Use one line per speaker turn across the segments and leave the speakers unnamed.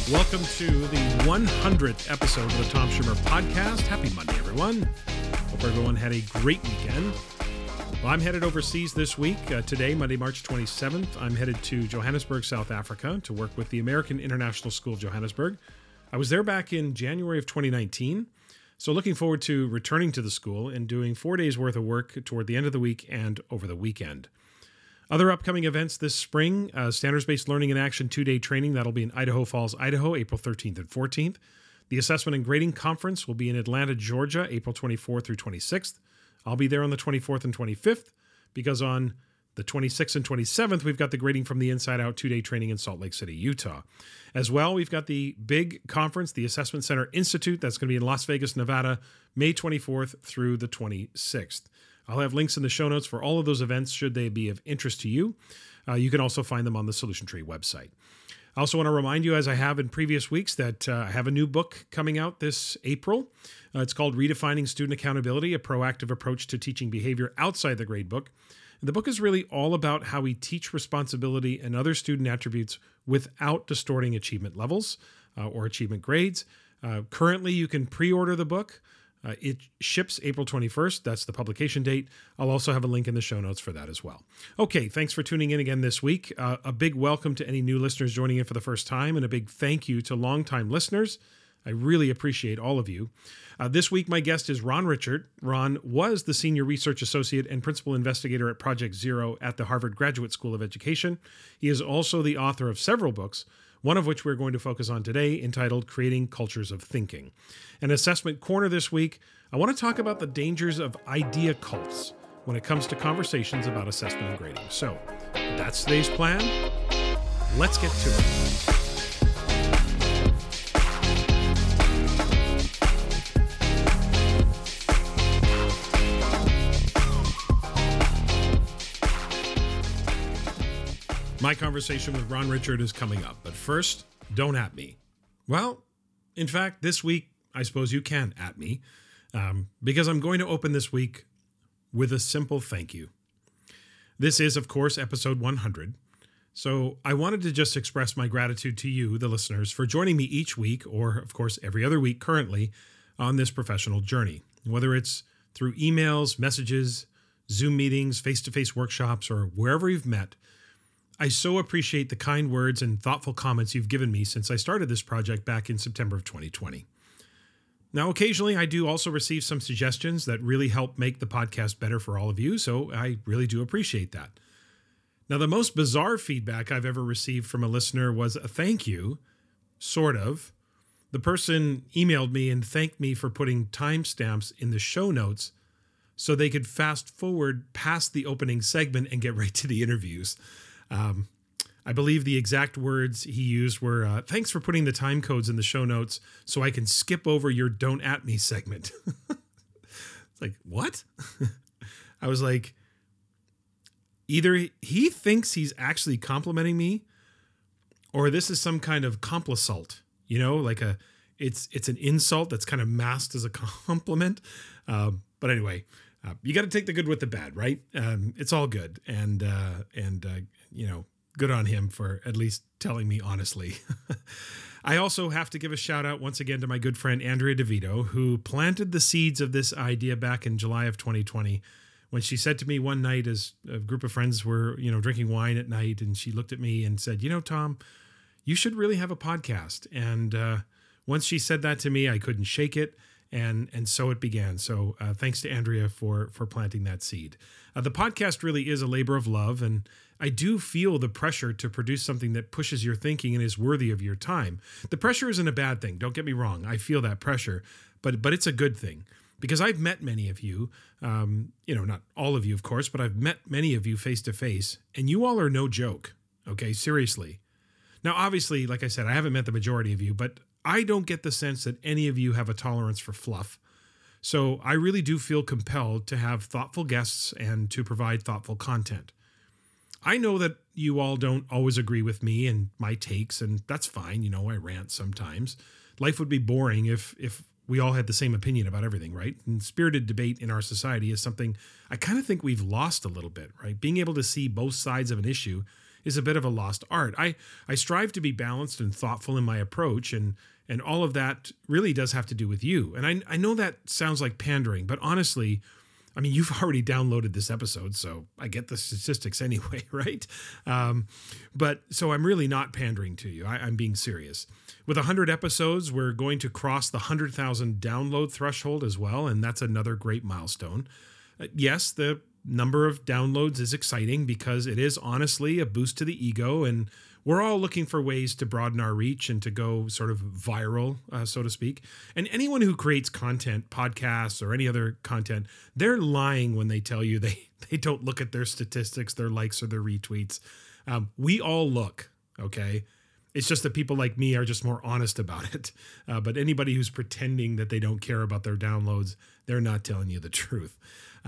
Welcome to the 100th episode of the Tom Schimmer Podcast. Happy Monday, everyone. Hope everyone had a great weekend. Well, I'm headed overseas this week. Today, Monday, March 27th, I'm headed to Johannesburg, South Africa to work with the American International School of Johannesburg. I was there back in January of 2019. So looking forward to returning to the school and doing 4 days worth of work toward the end of the week and over the weekend. Other upcoming events this spring, Standards-Based Learning in Action 2-day training. That'll be in Idaho Falls, Idaho, April 13th and 14th. The Assessment and Grading Conference will be in Atlanta, Georgia, April 24th through 26th. I'll be there on the 24th and 25th because on the 26th and 27th, we've got the Grading from the Inside Out 2-day training in Salt Lake City, Utah. As well, we've got the big conference, the Assessment Center Institute. That's going to be in Las Vegas, Nevada, May 24th through the 26th. I'll have links in the show notes for all of those events should they be of interest to you. You can also find them on the Solution Tree website. I also want to remind you, as I have in previous weeks, that I have a new book coming out this April. It's called Redefining Student Accountability, a proactive approach to teaching behavior outside the gradebook. The book is really all about how we teach responsibility and other student attributes without distorting achievement levels or achievement grades. Currently, you can pre-order the book. It ships April 21st. That's the publication date. I'll also have a link in the show notes for that as well. Okay, thanks for tuning in again this week. A big welcome to any new listeners joining in for the first time, and a big thank you to longtime listeners. I really appreciate all of you. This week, my guest is Ron Richert. Ron was the Senior Research Associate and Principal Investigator at Project Zero at the Harvard Graduate School of Education. He is also the author of several books, one of which we're going to focus on today, entitled Creating Cultures of Thinking. An assessment corner this week, I want to talk about the dangers of idea cults when it comes to conversations about assessment and grading. So, that's today's plan. Let's get to it. My conversation with Ron Richert is coming up, but first, don't at me. Well, in fact, this week, I suppose you can at me, because I'm going to open this week with a simple thank you. This is, of course, episode 100, so I wanted to just express my gratitude to you, the listeners, for joining me each week, or, of course, every other week currently, on this professional journey, whether it's through emails, messages, Zoom meetings, face-to-face workshops, or wherever you've met. I so appreciate the kind words and thoughtful comments you've given me since I started this project back in September of 2020. Now, occasionally, I do also receive some suggestions that really help make the podcast better for all of you, so I really do appreciate that. Now, the most bizarre feedback I've ever received from a listener was a thank you, sort of. The person emailed me and thanked me for putting timestamps in the show notes so they could fast forward past the opening segment and get right to the interviews. I believe the exact words he used were, thanks for putting the time codes in the show notes so I can skip over your don't at me segment. It's like, what? I was like, either he thinks he's actually complimenting me or this is some kind of complisult, like it's an insult that's kind of masked as a compliment. But anyway, you got to take the good with the bad, right? It's all good. And good on him for at least telling me honestly. I also have to give a shout out once again to my good friend, Andrea DeVito, who planted the seeds of this idea back in July of 2020, when she said to me one night as a group of friends were, drinking wine at night, and she looked at me and said, Tom, you should really have a podcast. And once she said that to me, I couldn't shake it. And so it began. So thanks to Andrea for planting that seed. The podcast really is a labor of love, and I do feel the pressure to produce something that pushes your thinking and is worthy of your time. The pressure isn't a bad thing. Don't get me wrong. I feel that pressure, but it's a good thing because I've met many of you, not all of you, of course, but I've met many of you face to face, and you all are no joke. Okay, seriously. Now, obviously, like I said, I haven't met the majority of you, but I don't get the sense that any of you have a tolerance for fluff. So I really do feel compelled to have thoughtful guests and to provide thoughtful content. I know that you all don't always agree with me and my takes, and that's fine. I rant sometimes. Life would be boring if we all had the same opinion about everything, right? And spirited debate in our society is something I kind of think we've lost a little bit, right? Being able to see both sides of an issue is a bit of a lost art. I strive to be balanced and thoughtful in my approach, and all of that really does have to do with you. And I know that sounds like pandering, but honestly, I mean, you've already downloaded this episode, so I get the statistics anyway, right? But so I'm really not pandering to you. I'm being serious. With 100 episodes, we're going to cross the 100,000 download threshold as well, and that's another great milestone. Yes, the number of downloads is exciting because it is honestly a boost to the ego, and we're all looking for ways to broaden our reach and to go sort of viral, so to speak. And anyone who creates content, podcasts or any other content, they're lying when they tell you they don't look at their statistics, their likes or their retweets. We all look, okay? It's just that people like me are just more honest about it. But anybody who's pretending that they don't care about their downloads, they're not telling you the truth.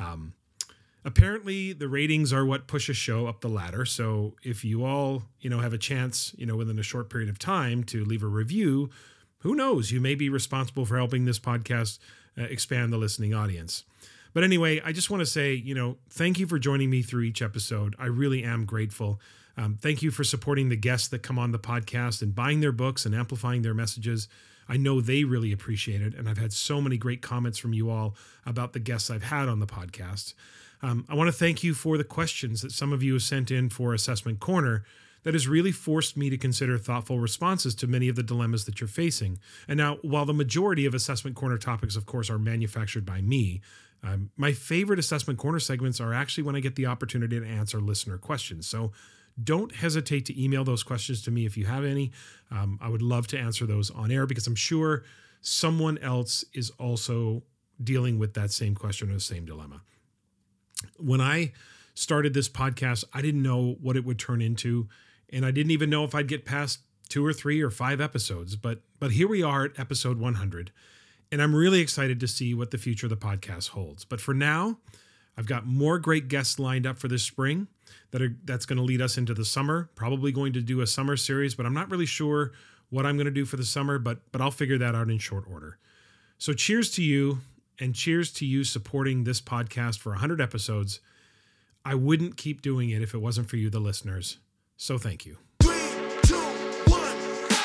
Apparently, the ratings are what push a show up the ladder. So if you all, have a chance, within a short period of time to leave a review, who knows? You may be responsible for helping this podcast expand the listening audience. But anyway, I just want to say, thank you for joining me through each episode. I really am grateful. Thank you for supporting the guests that come on the podcast and buying their books and amplifying their messages. I know they really appreciate it. And I've had so many great comments from you all about the guests I've had on the podcast. I want to thank you for the questions that some of you have sent in for Assessment Corner that has really forced me to consider thoughtful responses to many of the dilemmas that you're facing. And now, while the majority of Assessment Corner topics, of course, are manufactured by me, my favorite Assessment Corner segments are actually when I get the opportunity to answer listener questions. So don't hesitate to email those questions to me if you have any. I would love to answer those on air because I'm sure someone else is also dealing with that same question or the same dilemma. When I started this podcast, I didn't know what it would turn into, and I didn't even know if I'd get past 2 or 3 or 5 episodes. But here we are at episode 100, and I'm really excited to see what the future of the podcast holds. But for now, I've got more great guests lined up for this spring that's going to lead us into the summer. Probably going to do a summer series, but I'm not really sure what I'm going to do for the summer, but I'll figure that out in short order. So cheers to you. And cheers to you supporting this podcast for 100 episodes. I wouldn't keep doing it if it wasn't for you, the listeners. So thank you.
3, 2, 1,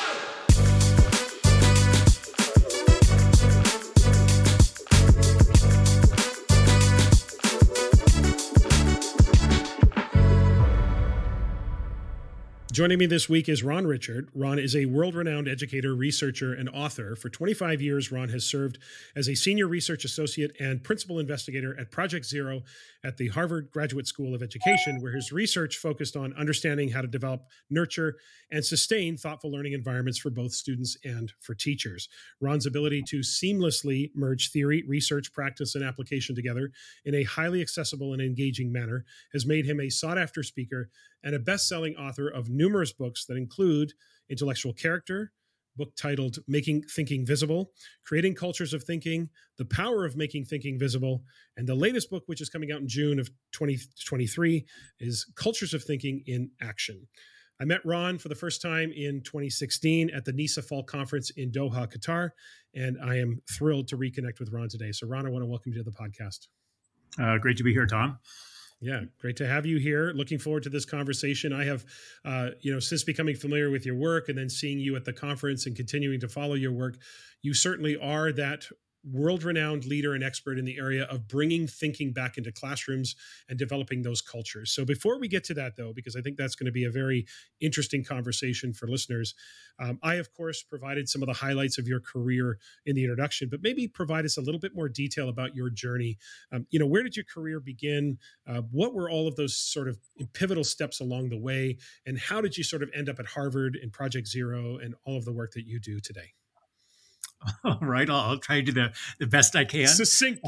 Joining me this week is Ron Richard. Ron is a world-renowned educator, researcher, and author. For 25 years, Ron has served as a senior research associate and principal investigator at Project Zero at the Harvard Graduate School of Education, where his research focused on understanding how to develop, nurture, and sustain thoughtful learning environments for both students and for teachers. Ron's ability to seamlessly merge theory, research, practice, and application together in a highly accessible and engaging manner has made him a sought-after speaker and a best-selling author of numerous books that include Intellectual Character, book titled Making Thinking Visible, Creating Cultures of Thinking, The Power of Making Thinking Visible, and the latest book, which is coming out in June of 2023, is Cultures of Thinking in Action. I met Ron for the first time in 2016 at the NISA Fall Conference in Doha, Qatar, and I am thrilled to reconnect with Ron today. So Ron, I want to welcome you to the podcast.
Great to be here, Tom.
Yeah, great to have you here. Looking forward to this conversation. I have, since becoming familiar with your work and then seeing you at the conference and continuing to follow your work, you certainly are that world-renowned leader and expert in the area of bringing thinking back into classrooms and developing those cultures. So before we get to that, though, because I think that's going to be a very interesting conversation for listeners, I, of course, provided some of the highlights of your career in the introduction, but maybe provide us a little bit more detail about your journey. Where did your career begin? What were all of those sort of pivotal steps along the way? And how did you sort of end up at Harvard and Project Zero and all of the work that you do today?
All right, I'll try to do the best I can.
Succinctly.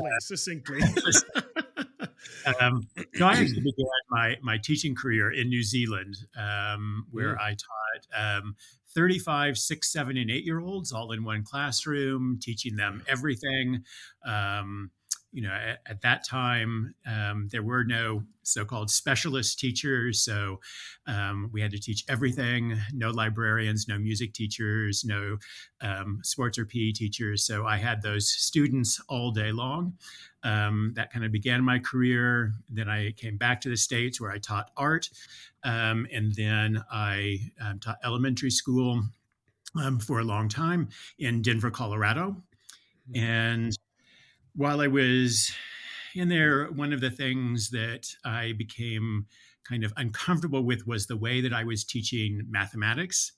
I actually began my teaching career in New Zealand, where I taught 35, 6, 7, and 8-year-olds all in one classroom, teaching them everything. at that time, there were no so-called specialist teachers. So we had to teach everything, no librarians, no music teachers, no sports or PE teachers. So I had those students all day long. That kind of began my career. Then I came back to the States where I taught art. And then I taught elementary school for a long time in Denver, Colorado. And while I was in there, one of the things that I became kind of uncomfortable with was the way that I was teaching mathematics.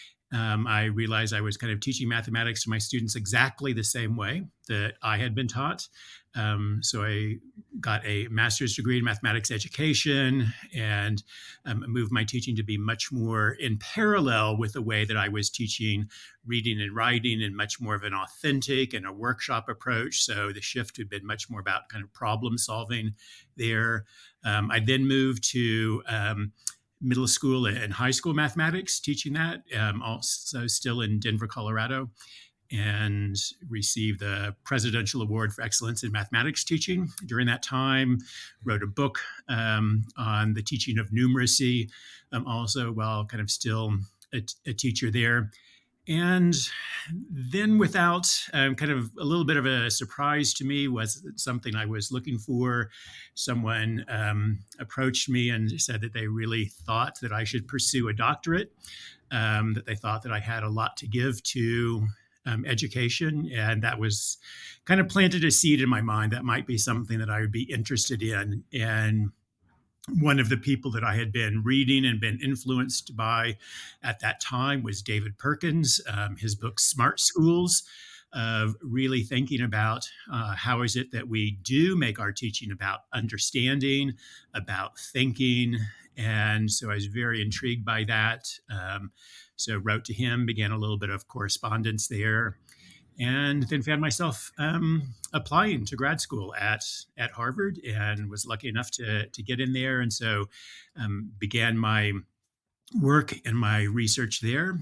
I realized I was kind of teaching mathematics to my students exactly the same way that I had been taught. So I got a master's degree in mathematics education and moved my teaching to be much more in parallel with the way that I was teaching reading and writing, and much more of an authentic and a workshop approach. So the shift had been much more about kind of problem solving there. I then moved to middle school and high school mathematics, teaching that, also still in Denver, Colorado, and received the Presidential Award for Excellence in Mathematics Teaching during that time. Wrote a book on the teaching of numeracy, also while kind of still a teacher there. And then, without kind of a little bit of a surprise to me, was something I was looking for. Someone approached me and said that they really thought that I should pursue a doctorate, that they thought that I had a lot to give to education. And that was kind of planted a seed in my mind that might be something that I would be interested in. And one of the people that I had been reading and been influenced by at that time was David Perkins. His book, Smart Schools, really thinking about how is it that we do make our teaching about understanding, about thinking. And so I was very intrigued by that. So wrote to him, began a little bit of correspondence there, and then found myself applying to grad school at Harvard, and was lucky enough to get in there. And so began my work and my research there.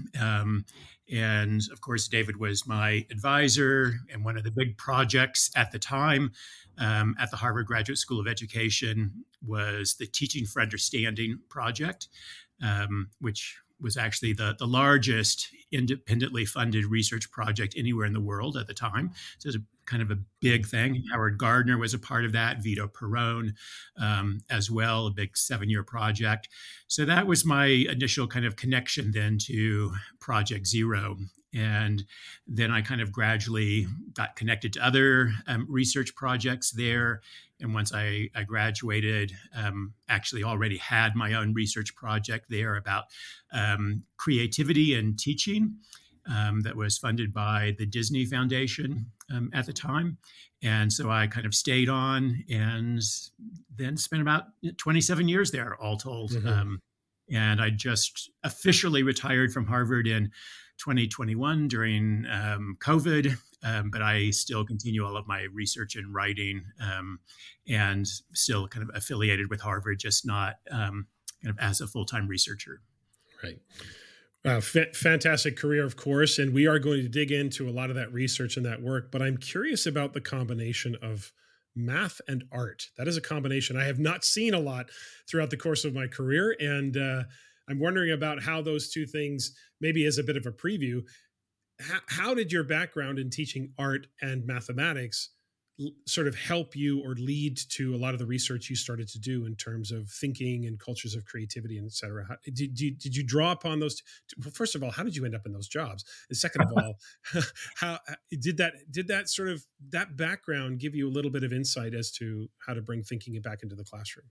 And of course, David was my advisor, and one of the big projects at the time at the Harvard Graduate School of Education was the Teaching for Understanding project, which was actually the largest independently funded research project anywhere in the world at the time. So it was kind of a big thing. Howard Gardner was a part of that, Vito Perrone as well, a big 7-year project. So that was my initial kind of connection then to Project Zero. And then I kind of gradually got connected to other research projects there. And once I graduated, actually already had my own research project there about creativity and teaching that was funded by the Disney Foundation at the time. And so I kind of stayed on and then spent about 27 years there, all told. Mm-hmm. And I just officially retired from Harvard in 2021 during COVID, but I still continue all of my research and writing, and still kind of affiliated with Harvard, just not kind of as a full-time researcher.
Right. Fantastic career, of course, and we are going to dig into a lot of that research and that work, but I'm curious about the combination of math and art. That is a combination I have not seen a lot throughout the course of my career, and I'm wondering about how those two things, maybe as a bit of a preview, how did your background in teaching art and mathematics sort of help you or lead to a lot of the research you started to do in terms of thinking and cultures of creativity and et cetera? Did you draw upon those? Well, first of all, how did you end up in those jobs? And second of all, how did that sort of that background give you a little bit of insight as to how to bring thinking back into the classroom?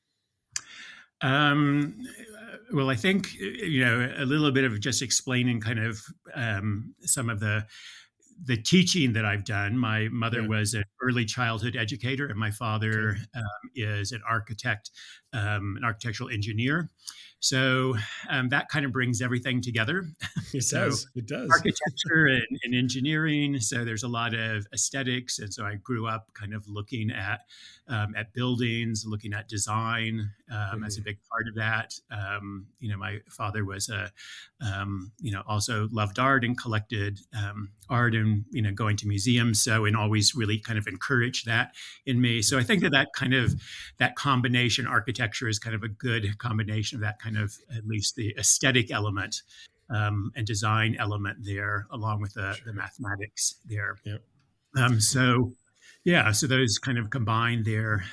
Well, I think, a little bit of just explaining kind of some of the teaching that I've done. My mother was an early childhood educator, and my father is an architect, an architectural engineer. So that kind of brings everything together.
It
So
does. It does.
architecture and engineering. So there's a lot of aesthetics, and so I grew up kind of looking at buildings, looking at design as a big part of that. My father was also loved art and collected art and going to museums. So and always really kind of encouraged that in me. So I think that combination, architecture is kind of a good combination of that kind of at least the aesthetic element and design element there, along with the mathematics there.
Yep.
So those kind of combined there.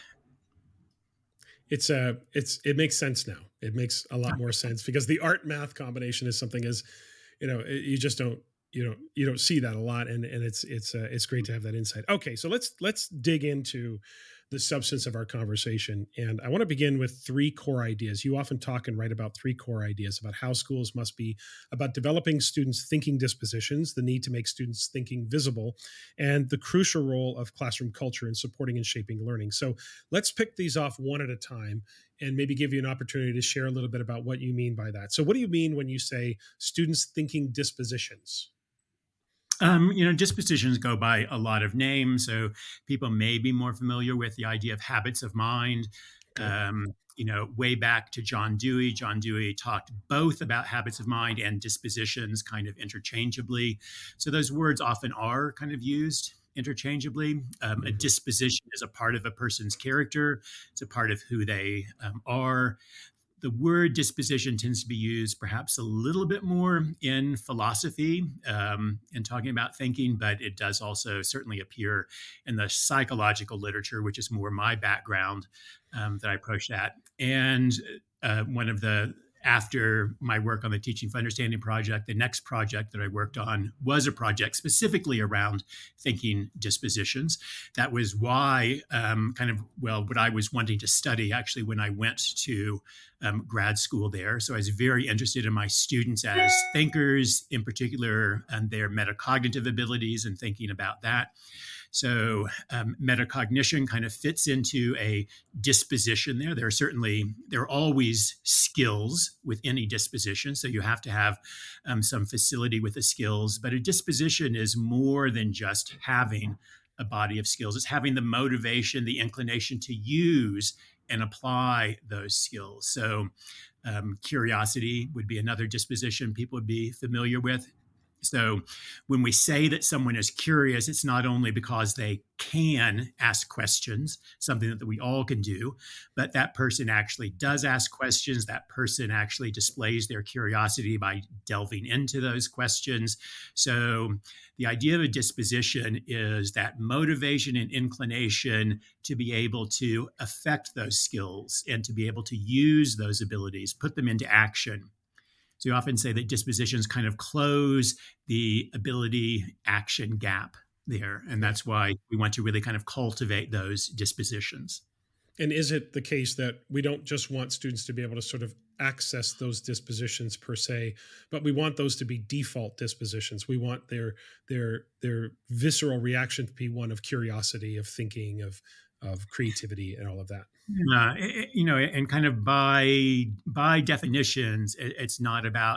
It makes sense now. It makes a lot more sense because the art math combination is something you just don't see that a lot, and it's great to have that insight. Okay, so let's dig into the substance of our conversation, and I want to begin with three core ideas. You often talk and write about three core ideas about how schools must be about developing students' thinking dispositions, the need to make students' thinking visible, and the crucial role of classroom culture in supporting and shaping learning. So let's pick these off one at a time and maybe give you an opportunity to share a little bit about what you mean by that. So what do you mean when you say students' thinking dispositions?
Dispositions go by a lot of names, so people may be more familiar with the idea of habits of mind. Way back to John Dewey. John Dewey talked both about habits of mind and dispositions kind of interchangeably. So those words often are kind of used interchangeably. A disposition is a part of a person's character. It's a part of who they are. The word disposition tends to be used perhaps a little bit more in philosophy in talking about thinking, but it does also certainly appear in the psychological literature, which is more my background that I approach that. And after my work on the Teaching for Understanding project, the next project that I worked on was a project specifically around thinking dispositions. That was why what I was wanting to study actually when I went to grad school there. So I was very interested in my students as thinkers, in particular, and their metacognitive abilities and thinking about that. So metacognition kind of fits into a disposition there. There are always skills with any disposition. So you have to have some facility with the skills. But a disposition is more than just having a body of skills. It's having the motivation, the inclination to use and apply those skills. So curiosity would be another disposition people would be familiar with. So when we say that someone is curious, it's not only because they can ask questions, something that we all can do, but that person actually does ask questions. That person actually displays their curiosity by delving into those questions. So the idea of a disposition is that motivation and inclination to be able to affect those skills and to be able to use those abilities, put them into action. So you often say that dispositions kind of close the ability action gap there. And that's why we want to really kind of cultivate those dispositions.
And is it the case that we don't just want students to be able to sort of access those dispositions per se, but we want those to be default dispositions? We want their visceral reaction to be one of curiosity, of thinking, of creativity, and all of that.
And kind of by definitions, it's not about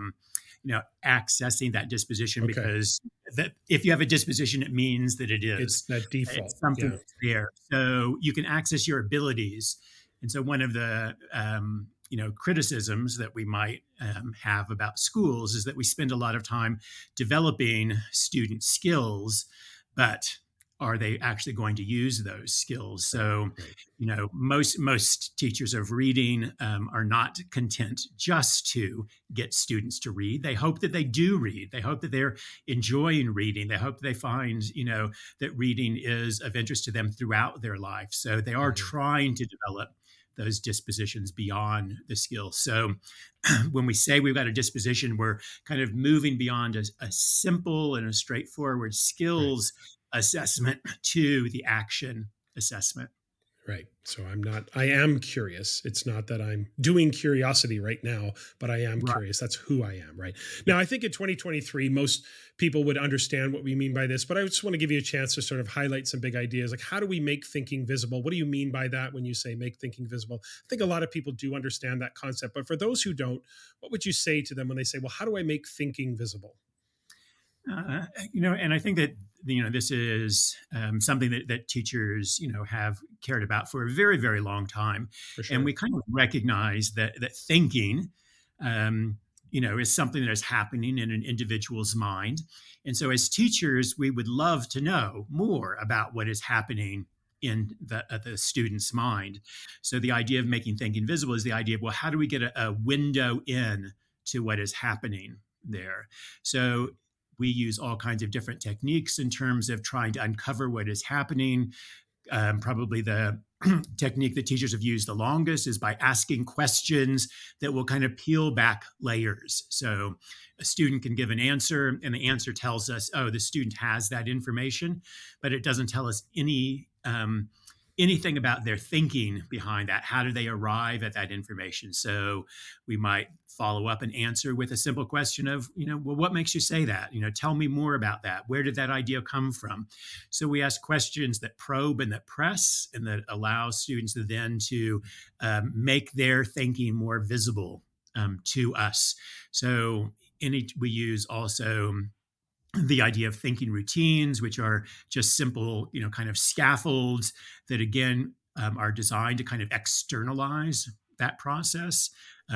accessing that disposition, because if you have a disposition, it means that it is.
It's that default.
It's something that's there. So you can access your abilities. And so one of the criticisms that we might have about schools is that we spend a lot of time developing student skills, but are they actually going to use those skills? So, most teachers of reading are not content just to get students to read. They hope that they do read. They hope that they're enjoying reading. They hope they find, that reading is of interest to them throughout their life. So they are trying to develop those dispositions beyond the skills. So when we say we've got a disposition, we're kind of moving beyond a simple and a straightforward skills assessment to the action assessment.
Right. So I am curious. It's not that I'm doing curiosity right now, but I am
Right.
curious. That's who I am. Right. Now, I think in 2023, most people would understand what we mean by this, but I just want to give you a chance to sort of highlight some big ideas. Like, how do we make thinking visible? What do you mean by that when you say make thinking visible? I think a lot of people do understand that concept, but for those who don't, what would you say to them when they say, well, how do I make thinking visible?
And I think that this is something that teachers have cared about for a very, very long time,
For
and
sure.
we kind of recognize that thinking, is something that is happening in an individual's mind, and so as teachers, we would love to know more about what is happening in the student's mind. So the idea of making thinking visible is the idea of, well, how do we get a window in to what is happening there? So we use all kinds of different techniques in terms of trying to uncover what is happening. Probably the technique that teachers have used the longest is by asking questions that will kind of peel back layers. So a student can give an answer, and the answer tells us, oh, the student has that information, but it doesn't tell us anything about their thinking behind that. How do they arrive at that information? So we might follow up and answer with a simple question of, well, what makes you say that? Tell me more about that. Where did that idea come from? So we ask questions that probe and that press and that allow students then to make their thinking more visible to us. So we use also the idea of thinking routines, which are just simple, kind of scaffolds that again are designed to kind of externalize that process.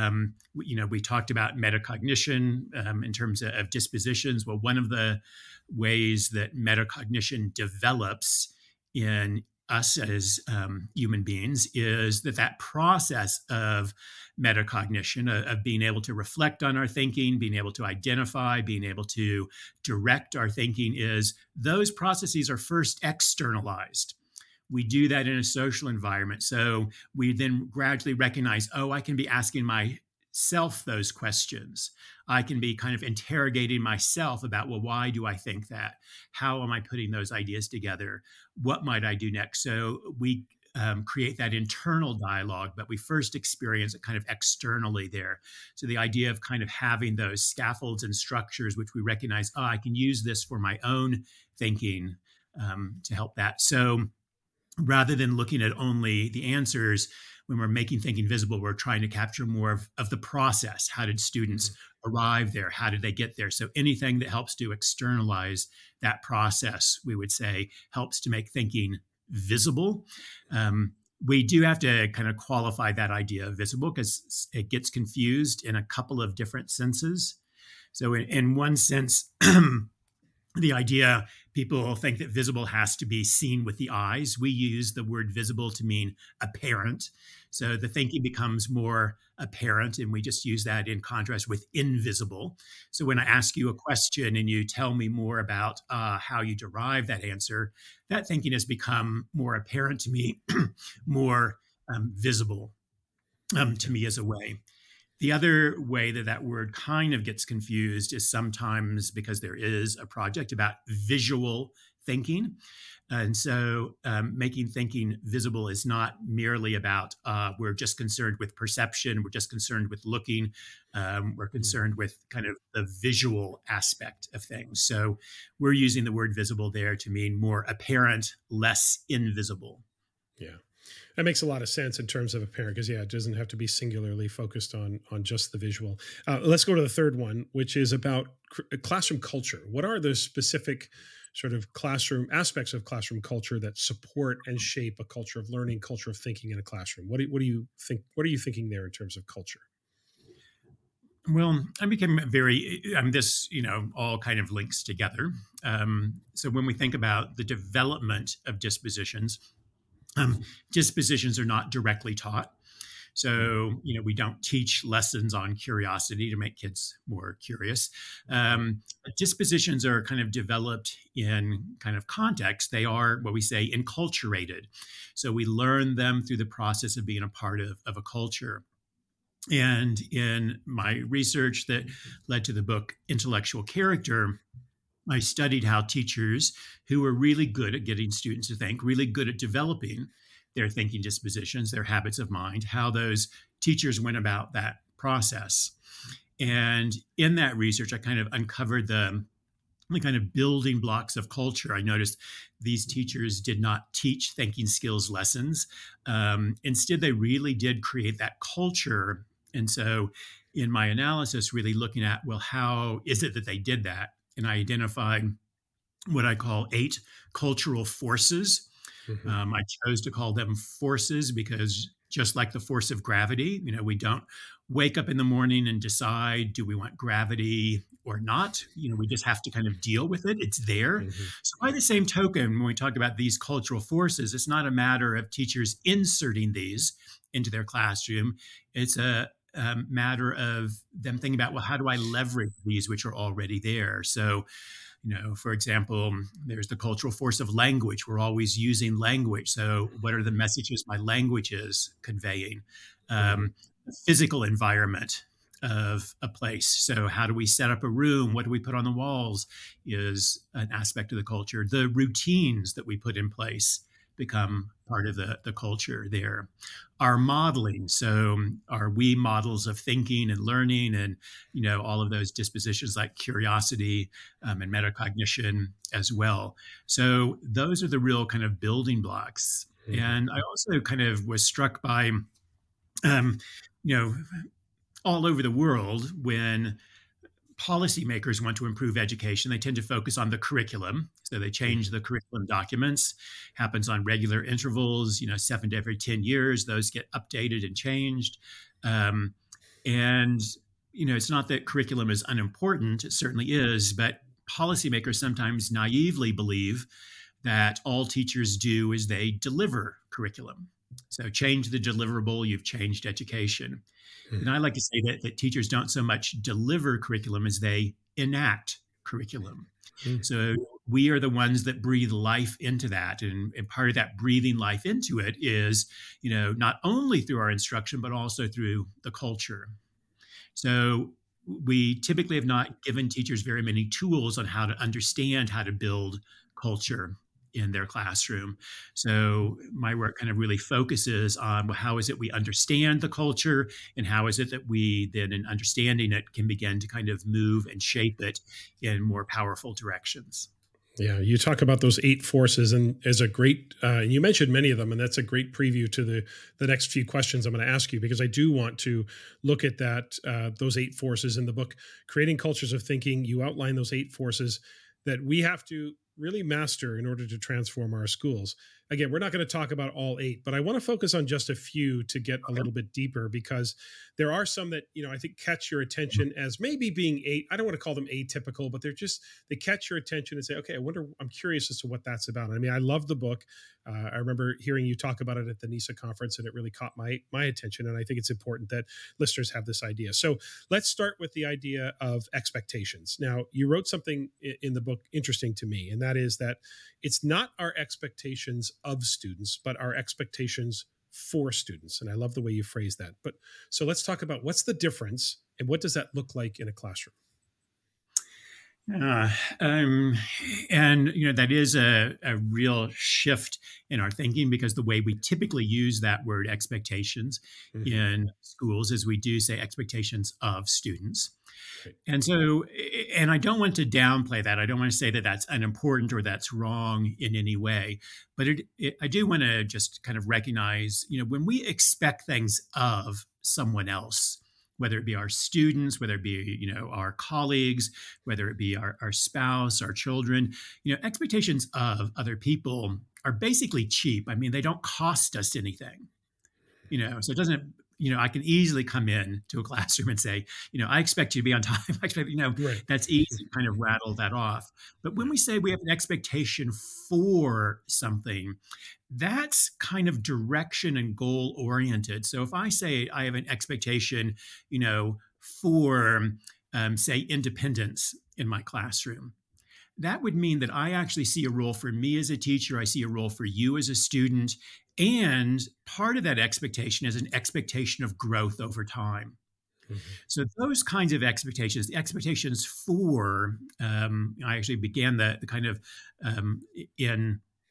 We talked about metacognition in terms of dispositions. Well, one of the ways that metacognition develops in us as human beings is that process of metacognition, of being able to reflect on our thinking, being able to identify, being able to direct our thinking, is those processes are first externalized. We do that in a social environment. So we then gradually recognize, oh, I can be asking myself those questions. I can be kind of interrogating myself about, well, why do I think that? How am I putting those ideas together? What might I do next? So we create that internal dialogue, but we first experience it kind of externally there. So the idea of kind of having those scaffolds and structures, which we recognize, oh, I can use this for my own thinking to help that. So rather than looking at only the answers, when we're making thinking visible, we're trying to capture more of the process. How did students arrive there? How did they get there? So anything that helps to externalize that process, we would say, helps to make thinking visible. We do have to kind of qualify that idea of visible because it gets confused in a couple of different senses. So in one sense, the idea, people think that visible has to be seen with the eyes. We use the word visible to mean apparent. So the thinking becomes more apparent, and we just use that in contrast with invisible. So when I ask you a question and you tell me more about how you derive that answer, that thinking has become more apparent to me, more visible to me as a way. The other way that word kind of gets confused is sometimes because there is a project about visual thinking. And so making thinking visible is not merely about we're just concerned with perception, we're just concerned with looking, we're concerned with kind of the visual aspect of things. So we're using the word visible there to mean more apparent, less invisible.
Yeah. That makes a lot of sense in terms of apparent because, yeah, it doesn't have to be singularly focused on just the visual. Let's go to the third one, which is about classroom culture. What are the specific sort of classroom aspects of classroom culture that support and shape a culture of learning, culture of thinking in a classroom? What do you think? What are you thinking there in terms of culture?
Well, I became very, this, all kind of links together. So when we think about the development of dispositions, dispositions are not directly taught. So, we don't teach lessons on curiosity to make kids more curious. Dispositions are kind of developed in kind of context. They are what we say enculturated. So we learn them through the process of being a part of a culture. And in my research that led to the book Intellectual Character, I studied how teachers who were really good at getting students to think, really good at developing their thinking dispositions, their habits of mind, how those teachers went about that process. And in that research, I kind of uncovered the kind of building blocks of culture. I noticed these teachers did not teach thinking skills lessons. Instead, they really did create that culture. And so in my analysis, really looking at, well, how is it that they did that? And I identified what I call 8 cultural forces. I chose to call them forces because just like the force of gravity, we don't wake up in the morning and decide, do we want gravity or not? We just have to kind of deal with it. It's there. So by the same token, when we talk about these cultural forces, it's not a matter of teachers inserting these into their classroom. It's a matter of them thinking about, well, how do I leverage these which are already there? So, for example, there's the cultural force of language. We're always using language. So what are the messages my language is conveying? The physical environment of a place. So how do we set up a room? What do we put on the walls is an aspect of the culture. The routines that we put in place become part of the culture there. Our modeling. So are we models of thinking and learning and, all of those dispositions like curiosity and metacognition as well. So those are the real kind of building blocks. And I also kind of was struck by, all over the world when policymakers want to improve education, they tend to focus on the curriculum. So they change the curriculum documents, happens on regular intervals, 7 to every 10 years, those get updated and changed. It's not that curriculum is unimportant, it certainly is, but policymakers sometimes naively believe that all teachers do is they deliver curriculum. So change the deliverable, you've changed education. And I like to say that teachers don't so much deliver curriculum as they enact curriculum. So we are the ones that breathe life into that. And part of that breathing life into it is, not only through our instruction, but also through the culture. So we typically have not given teachers very many tools on how to understand how to build culture in their classroom. So my work kind of really focuses on how is it we understand the culture and how is it that we then in understanding it can begin to kind of move and shape it in more powerful directions.
Yeah, you talk about those 8 forces and as a great, you mentioned many of them, and that's a great preview to the next few questions I'm going to ask you, because I do want to look at that, those 8 forces in the book, Creating Cultures of Thinking. You outline those 8 forces that we have to really master in order to transform our schools. Again, we're not going to talk about all 8, but I want to focus on just a few to get a little bit deeper, because there are some that, I think catch your attention as maybe being I don't want to call them atypical, but they catch your attention and say, okay, I'm curious as to what that's about. I mean, I love the book. I remember hearing you talk about it at the NISA conference, and it really caught my attention. And I think it's important that listeners have this idea. So let's start with the idea of expectations. Now, you wrote something in the book interesting to me, and that is that it's not our expectations of students, but our expectations for students. And I love the way you phrase that. But so let's talk about what's the difference and what does that look like in a classroom?
That is a real shift in our thinking, because the way we typically use that word expectations in schools is we do say expectations of students. Right. And I don't want to downplay that. I don't want to say that that's unimportant or that's wrong in any way, but I do want to just kind of recognize, when we expect things of someone else, whether it be our students, whether it be, our colleagues, whether it be our spouse, our children, expectations of other people are basically cheap. I mean, they don't cost us anything, so it doesn't, I can easily come in to a classroom and say, I expect you to be on time. I expect,
right.
That's easy to kind of rattle that off. But when we say we have an expectation for something, that's kind of direction and goal oriented. So if I say I have an expectation, for, say, independence in my classroom, that would mean that I actually see a role for me as a teacher. I see a role for you as a student. And part of that expectation is an expectation of growth over time. So those kinds of expectations, the expectations for, I actually began the kind of in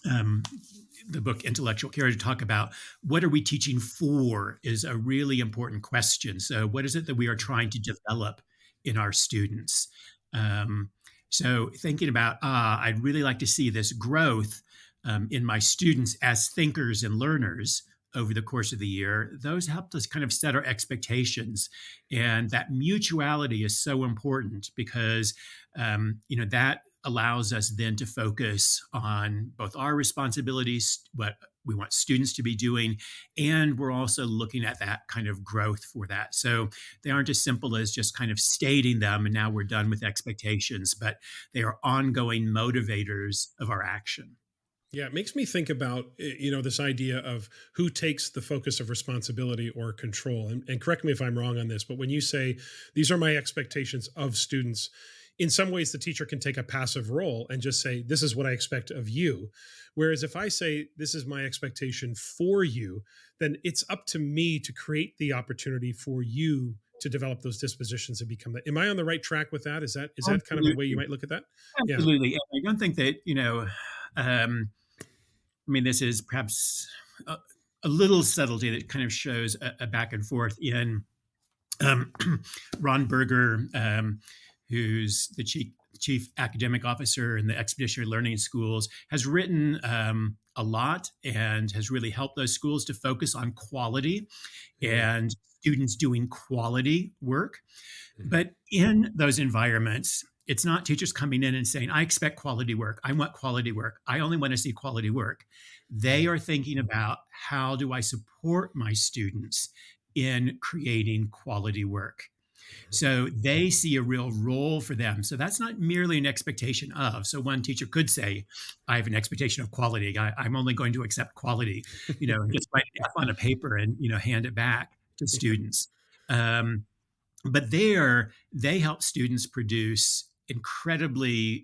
um, the book Intellectual Care to talk about what are we teaching for is a really important question. So, what is it that we are trying to develop in our students? Um, so, thinking about, I'd really like to see this growth in my students as thinkers and learners over the course of the year. Those helped us kind of set our expectations. And that mutuality is so important because, that allows us then to focus on both our responsibilities, what we want students to be doing, and we're also looking at that kind of growth for that. So they aren't as simple as just kind of stating them and now we're done with expectations, but they are ongoing motivators of our action.
Yeah, it makes me think about this idea of who takes the focus of responsibility or control. And correct me if I'm wrong on this, but when you say these are my expectations of students, in some ways the teacher can take a passive role and just say this is what I expect of you. Whereas if I say this is my expectation for you, then it's up to me to create the opportunity for you to develop those dispositions and become that. Am I on the right track with that? Is that kind of a way you might look at that? Yeah.
Absolutely. And I don't think that, this is perhaps a little subtlety that kind of shows a back and forth in Ron Berger, who's the chief academic officer in the Expeditionary Learning Schools, has written a lot and has really helped those schools to focus on quality and students doing quality work. But in those environments, it's not teachers coming in and saying, I expect quality work. I want quality work. I only want to see quality work. They are thinking about how do I support my students in creating quality work. So they see a real role for them. So that's not merely an expectation of. So one teacher could say, I have an expectation of quality. I'm only going to accept quality, and just write it up on a paper and, hand it back to students. But there, they help students produce incredibly,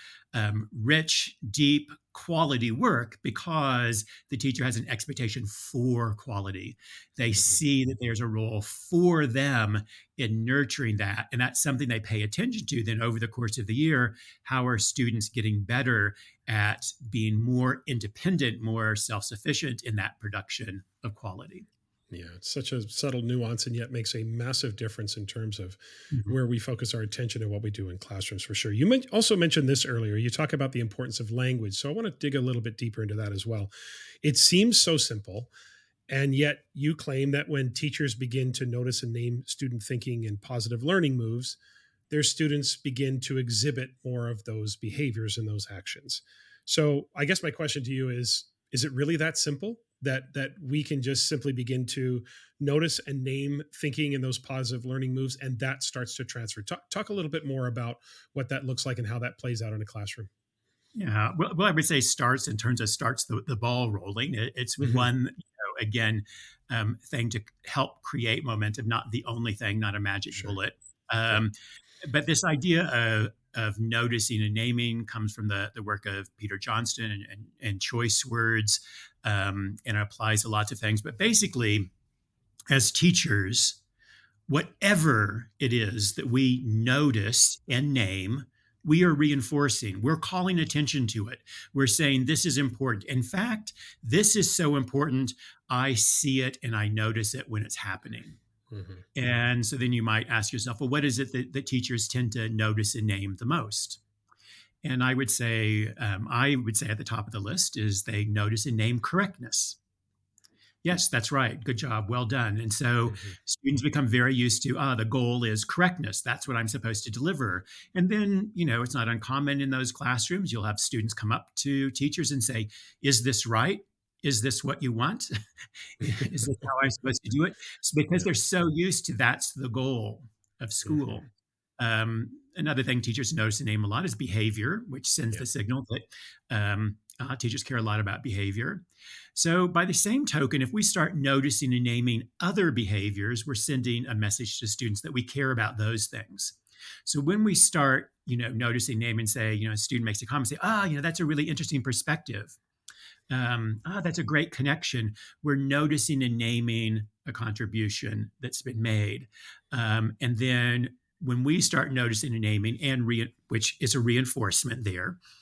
rich, deep, quality work because the teacher has an expectation for quality. They see that there's a role for them in nurturing that. And that's something they pay attention to then over the course of the year. How are students getting better at being more independent, more self-sufficient in that production of quality?
Yeah, it's such a subtle nuance and yet makes a massive difference in terms of where we focus our attention and what we do in classrooms for sure. You also mentioned this earlier. You talk about the importance of language. So I want to dig a little bit deeper into that as well. It seems so simple. And yet you claim that when teachers begin to notice and name student thinking and positive learning moves, their students begin to exhibit more of those behaviors and those actions. So I guess my question to you is it really that simple? That we can just simply begin to notice and name thinking in those positive learning moves, and that starts to transfer. Talk a little bit more about what that looks like and how that plays out in a classroom.
Yeah, well, I would say starts the ball rolling. It's one, again, thing to help create momentum, not the only thing, not a magic bullet. But this idea of noticing and naming comes from the work of Peter Johnston and choice words, and it applies a lot to things. But basically, as teachers, whatever it is that we notice and name, we are reinforcing. We're calling attention to it. We're saying this is important. In fact, this is so important. I see it and I notice it when it's happening. And so then you might ask yourself, well, what is it that teachers tend to notice and name the most? And I would say at the top of the list is they notice and name correctness. Yes, that's right. Good job. Well done. And so students become very used to, the goal is correctness. That's what I'm supposed to deliver. And then, it's not uncommon in those classrooms. You'll have students come up to teachers and say, is this right? Is this what you want? Is this how I'm supposed to do it? It's because they're so used to that's the goal of school. Another thing teachers notice and name a lot is behavior, which sends the signal that teachers care a lot about behavior. So by the same token, if we start noticing and naming other behaviors, we're sending a message to students that we care about those things. So when we start, noticing, name, and say, a student makes a comment, say, that's a really interesting perspective. That's a great connection. We're noticing and naming a contribution that's been made. And then when we start noticing and naming, which is a reinforcement there,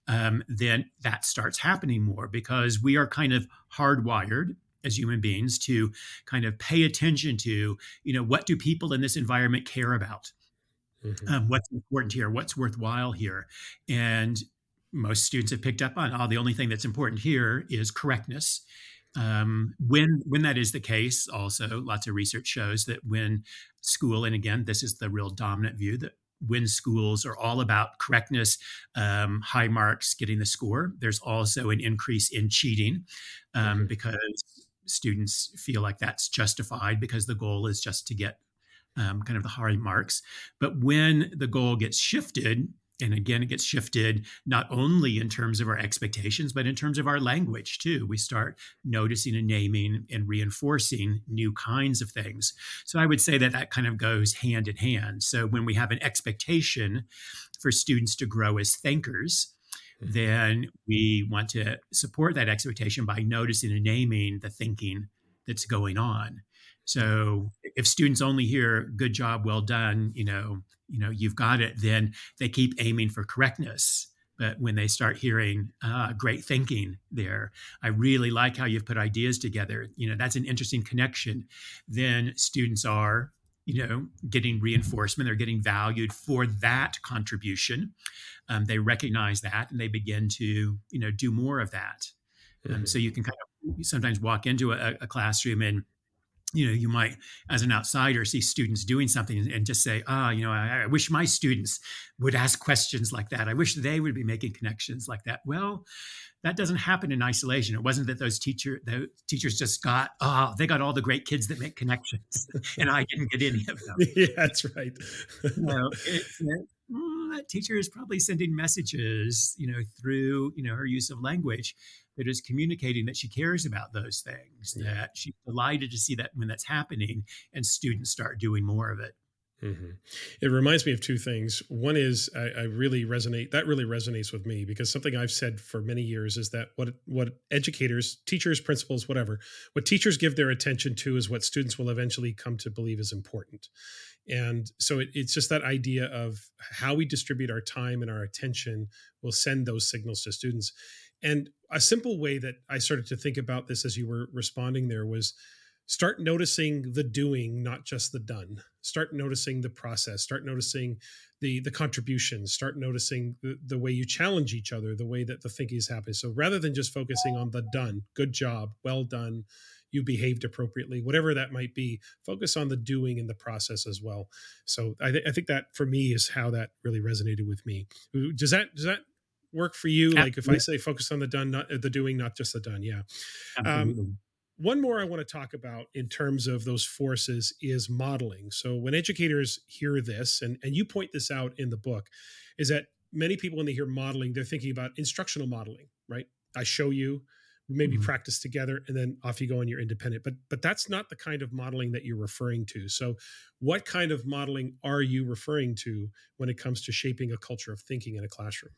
then that starts happening more because we are kind of hardwired as human beings to kind of pay attention to, what do people in this environment care about?
Hmm.
What's important here? What's worthwhile here? And most students have picked up on, the only thing that's important here is correctness. When that is the case, also lots of research shows that when school, and again, this is the real dominant view, that when schools are all about correctness, high marks, getting the score, there's also an increase in cheating
Hmm.
because students feel like that's justified because the goal is just to get kind of the high marks. But when the goal gets shifted, and again, it gets shifted not only in terms of our expectations, but in terms of our language too. We start noticing and naming and reinforcing new kinds of things. So I would say that that kind of goes hand in hand. So when we have an expectation for students to grow as thinkers, then we want to support that expectation by noticing and naming the thinking that's going on. So if students only hear "good job, well done," you've got it, then they keep aiming for correctness. But when they start hearing "great thinking," there, I really like how you've put ideas together. That's an interesting connection. Then students are, getting reinforcement. They're getting valued for that contribution. They recognize that, and they begin to, do more of that.
Hmm.
So you can kind of sometimes walk into a classroom and you might, as an outsider, see students doing something and just say, I wish my students would ask questions like that. I wish they would be making connections like that. Well, that doesn't happen in isolation. It wasn't that the teachers just they got all the great kids that make connections and I didn't get any of them.
Yeah, that's right.
That teacher is probably sending messages, through, her use of language that is communicating that she cares about those things,
Yeah.
that she's delighted to see that when that's happening and students start doing more of it.
Hmm. It reminds me of two things. One is I really resonate. That really resonates with me because something I've said for many years is that what educators, teachers, principals, whatever, what teachers give their attention to is what students will eventually come to believe is important. And so it's just that idea of how we distribute our time and our attention will send those signals to students. And a simple way that I started to think about this as you were responding there was start noticing the doing, not just the done. Start noticing the process. Start noticing the contributions. Start noticing the way you challenge each other, the way that the thinking is happening. So rather than just focusing on the done, good job, well done, you behaved appropriately, whatever that might be, focus on the doing and the process as well. So I think that for me is how that really resonated with me. Does that work for you? Like if I
Absolutely.
say focus on the done, not the doing, not just the done. Yeah. Um,
Absolutely.
one more I want to talk about in terms of those forces is modeling. So when educators hear this, and you point this out in the book, is that many people, when they hear modeling, they're thinking about instructional modeling, right? I show you, we maybe
Mhm.
practice together, and then off you go and you're independent. But that's not the kind of modeling that you're referring to. So what kind of modeling are you referring to when it comes to shaping a culture of thinking in a classroom?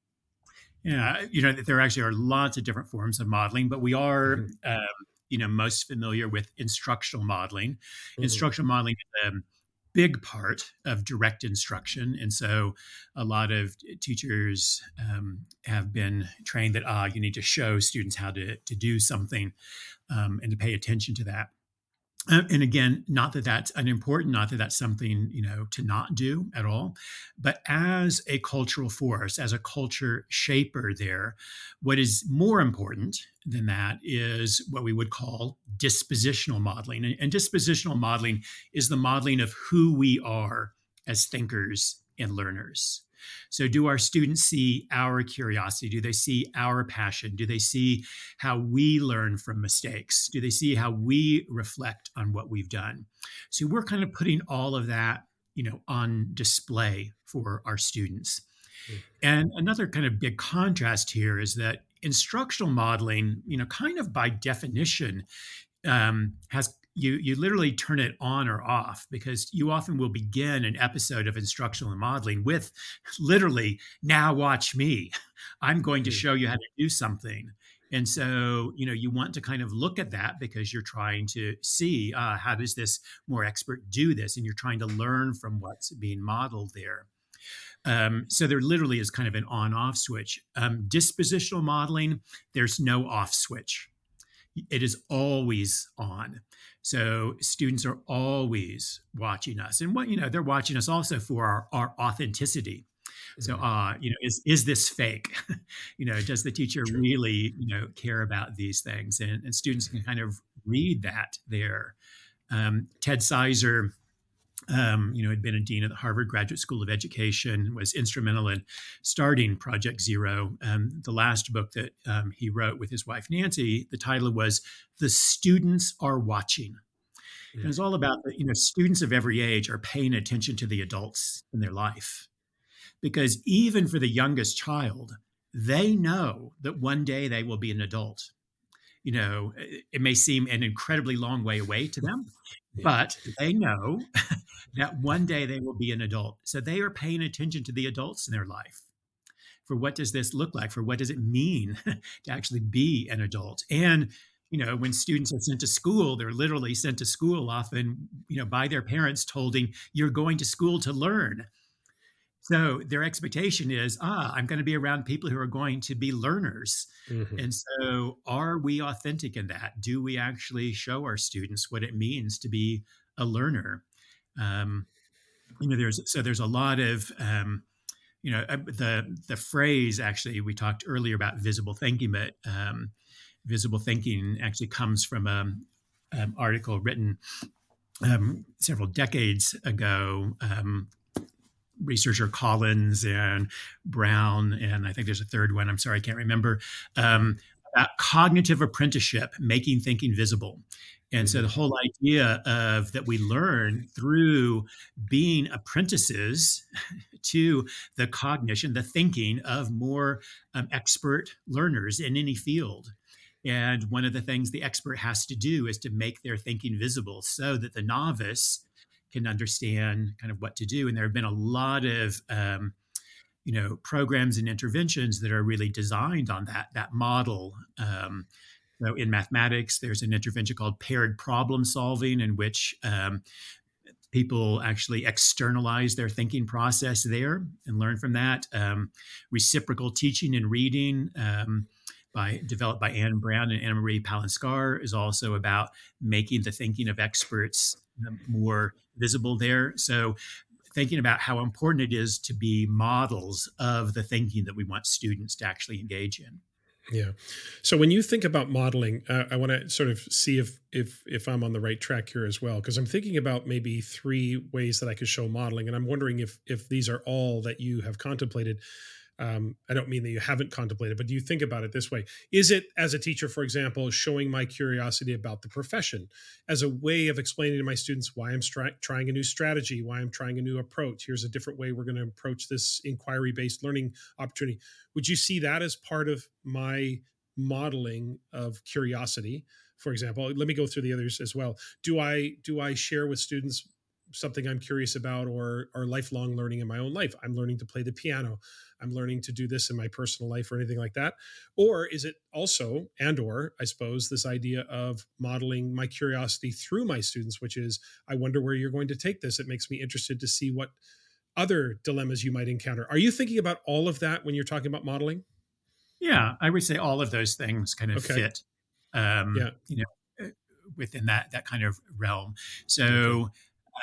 Yeah, there actually are lots of different forms of modeling, but we are,
Hmm.
most familiar with instructional modeling.
Hmm.
Instructional modeling is a big part of direct instruction, and so a lot of teachers have been trained that you need to show students how to do something and to pay attention to that. And again, not that that's unimportant, not that that's something, to not do at all, but as a cultural force, as a culture shaper there, what is more important than that is what we would call dispositional modeling. And dispositional modeling is the modeling of who we are as thinkers and learners. So, do our students see our curiosity? Do they see our passion? Do they see how we learn from mistakes? Do they see how we reflect on what we've done? So, we're kind of putting all of that, on display for our students. And another kind of big contrast here is that instructional modeling, kind of by definition, has you literally turn it on or off because you often will begin an episode of instructional modeling with literally, now watch me. I'm going to
Hmm.
show you how to do something. And so, you want to kind of look at that because you're trying to see how does this more expert do this? And you're trying to learn from what's being modeled there. So there literally is kind of an on-off switch. Dispositional modeling, there's no off switch. It is always on. So students are always watching us, and they're watching us also for our authenticity. So,
Mhm.
is this fake? Does the teacher
True.
really, care about these things? And students can kind of read that there. Ted Sizer, had been a dean at the Harvard Graduate School of Education, was instrumental in starting Project Zero. The last book that he wrote with his wife, Nancy, the title was The Students Are Watching. And it's
Mm.
all about, students of every age are paying attention to the adults in their life. Because even for the youngest child, they know that one day they will be an adult. It may seem an incredibly long way away to them,
Yeah.
but they know that one day they will be an adult. So they are paying attention to the adults in their life. For what does this look like? For what does it mean to actually be an adult? And when students are sent to school, they're literally sent to school often, by their parents, told them, "You're going to school to learn." So their expectation is, I'm going to be around people who are going to be learners.
Mhm.
And so are we authentic in that? Do we actually show our students what it means to be a learner? Um, there's a lot of the phrase, actually, we talked earlier about visible thinking, but visible thinking actually comes from an article written several decades ago. Researcher Collins and Brown, and I think there's a third one, I'm sorry, I can't remember, about cognitive apprenticeship, making thinking visible. And so the
Mhm.
whole idea of that we learn through being apprentices to the cognition, the thinking of more expert learners in any field. And one of the things the expert has to do is to make their thinking visible so that the novice can understand kind of what to do. And there have been a lot of programs and interventions that are really designed on that model. So in mathematics, there's an intervention called paired problem solving, in which people actually externalize their thinking process there and learn from that. Reciprocal teaching and reading, developed by Anne Brown and Anna Marie Palanskar, is also about making the thinking of experts more visible there. So thinking about how important it is to be models of the thinking that we want students to actually engage in.
Yeah. So when you think about modeling, I want to sort of see if I'm on the right track here as well, because I'm thinking about maybe three ways that I could show modeling, and I'm wondering if these are all that you have contemplated. I don't mean that you haven't contemplated, but do you think about it this way? Is it, as a teacher, for example, showing my curiosity about the profession as a way of explaining to my students why I'm trying a new strategy, why I'm trying a new approach? Here's a different way we're going to approach this inquiry-based learning opportunity. Would you see that as part of my modeling of curiosity? For example, let me go through the others as well. Do I share with students something I'm curious about, or lifelong learning in my own life? I'm learning to play the piano. I'm learning to do this in my personal life or anything like that. Or is it also, or I suppose, this idea of modeling my curiosity through my students, which is, I wonder where you're going to take this. It makes me interested to see what other dilemmas you might encounter. Are you thinking about all of that when you're talking about modeling?
Yeah, I would say all of those things kind of
Okay.
fit, um,
Yeah.
you know, within that kind of realm.
Okay.
So,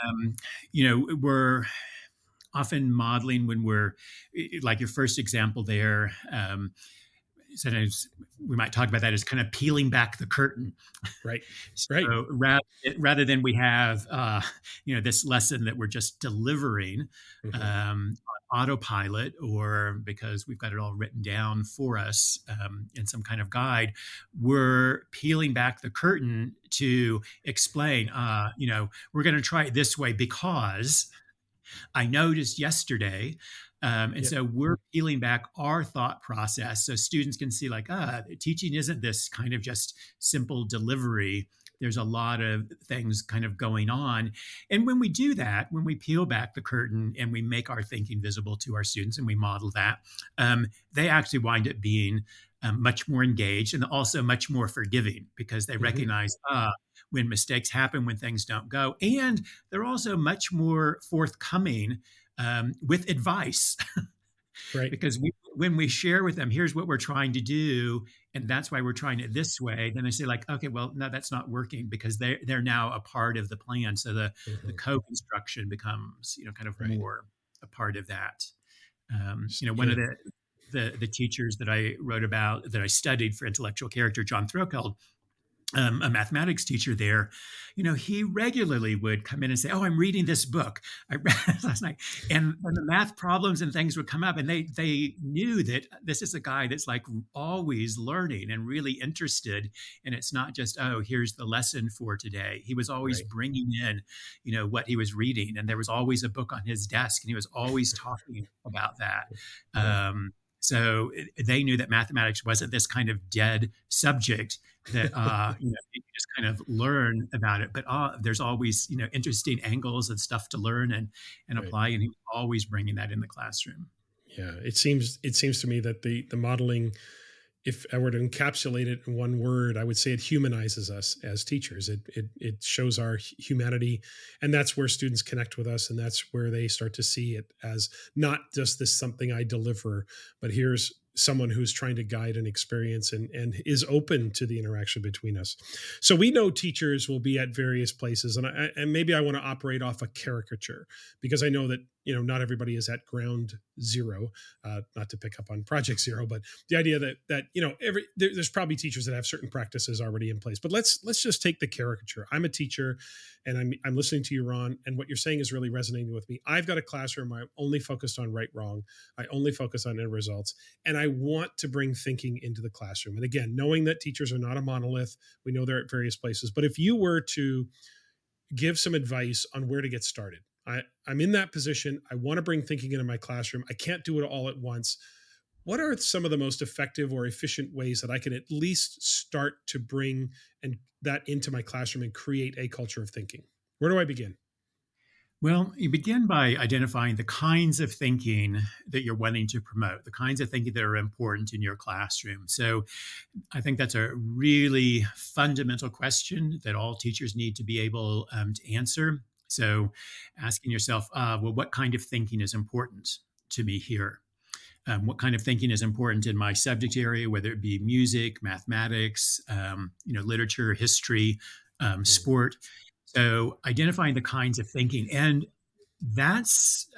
we're often modeling when we're like your first example there. Sometimes we might talk about that as kind of peeling back the curtain.
Right. Right.
So rather than we have this lesson that we're just delivering
Hmm.
on autopilot, or because we've got it all written down for us in some kind of guide, we're peeling back the curtain to explain. We're going to try it this way because I noticed yesterday. And
Yeah.
so we're peeling back our thought process so students can see, like, teaching isn't this kind of just simple delivery. There's a lot of things kind of going on. And when we do that, when we peel back the curtain and we make our thinking visible to our students and we model that, they actually wind up being much more engaged and also much more forgiving, because they
Hmm.
recognize, when mistakes happen, when things don't go. And they're also much more forthcoming with advice.
Right.
Because when we share with them, here's what we're trying to do, and that's why we're trying it this way, then they say like, okay, well, no, that's not working, because they're now a part of the plan. So the
Mhm.
co-construction becomes, kind of
Right.
more a part of that. One
Yeah.
of the teachers that I wrote about, that I studied for intellectual character, John Throkeld, a mathematics teacher there, he regularly would come in and say, "Oh, I'm reading this book I read last night," and the math problems and things would come up, and they knew that this is a guy that's like always learning and really interested, and it's not just, oh, here's the lesson for today. He was always
Right.
bringing in, what he was reading, and there was always a book on his desk, and he was always talking about that.
Yeah.
So they knew that mathematics wasn't this kind of dead subject that you just kind of learn about it, but there's always interesting angles and stuff to learn and
Right.
apply, and he was always bringing that in the classroom.
Yeah. It seems to me that the modeling, if I were to encapsulate it in one word, I would say it humanizes us as teachers. It shows our humanity, and that's where students connect with us, and that's where they start to see it as not just this something I deliver, but here's someone who's trying to guide an experience and is open to the interaction between us. So we know teachers will be at various places, and maybe I want to operate off a caricature, because I know that not everybody is at ground zero. Not to pick up on Project Zero, but the idea that there's probably teachers that have certain practices already in place. But let's just take the caricature. I'm a teacher, and I'm listening to you, Ron, and what you're saying is really resonating with me. I've got a classroom where I'm only focused on right wrong. I only focus on end results, and I want to bring thinking into the classroom. And again, knowing that teachers are not a monolith, we know they're at various places. But if you were to give some advice on where to get started, I'm in that position. I want to bring thinking into my classroom. I can't do it all at once. What are some of the most effective or efficient ways that I can at least start to bring that into my classroom and create a culture of thinking? Where do I begin?
Well, you begin by identifying the kinds of thinking that you're wanting to promote, the kinds of thinking that are important in your classroom. So I think that's a really fundamental question that all teachers need to be able to answer. So asking yourself, well, what kind of thinking is important to me here? What kind of thinking is important in my subject area, whether it be music, mathematics, literature, history,
Mm.
sport. So identifying the kinds of thinking, and that's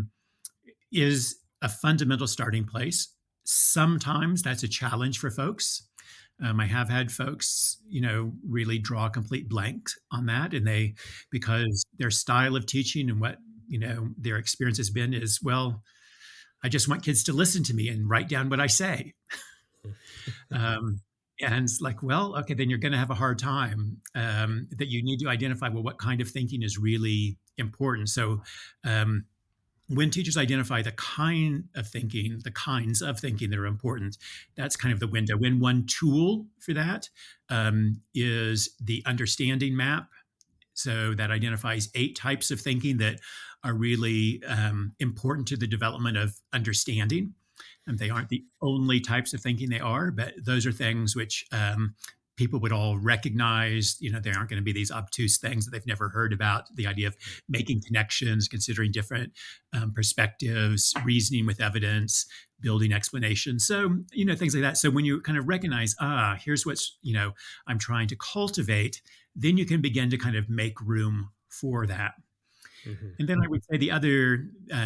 is a fundamental starting place. Sometimes that's a challenge for folks. I have had folks, really draw a complete blank on that, and because their style of teaching and what their experience has been is, well, I just want kids to listen to me and write down what I say. Um, and it's like, well, okay, then you're going to have a hard time. That you need to identify, well, what kind of thinking is really important. So, when teachers identify the kinds of thinking that are important, that's kind of the window. When one tool for that is the understanding map. So that identifies 8 types of thinking that are really important to the development of understanding. And they aren't the only types of thinking they are, but those are things which people would all recognize. They aren't going to be these obtuse things that they've never heard about. The idea of making connections, considering different perspectives, reasoning with evidence, building explanations. So, things like that. So when you kind of recognize, here's what's, I'm trying to cultivate, then you can begin to kind of make room for that.
Mhm.
And then I would say the other,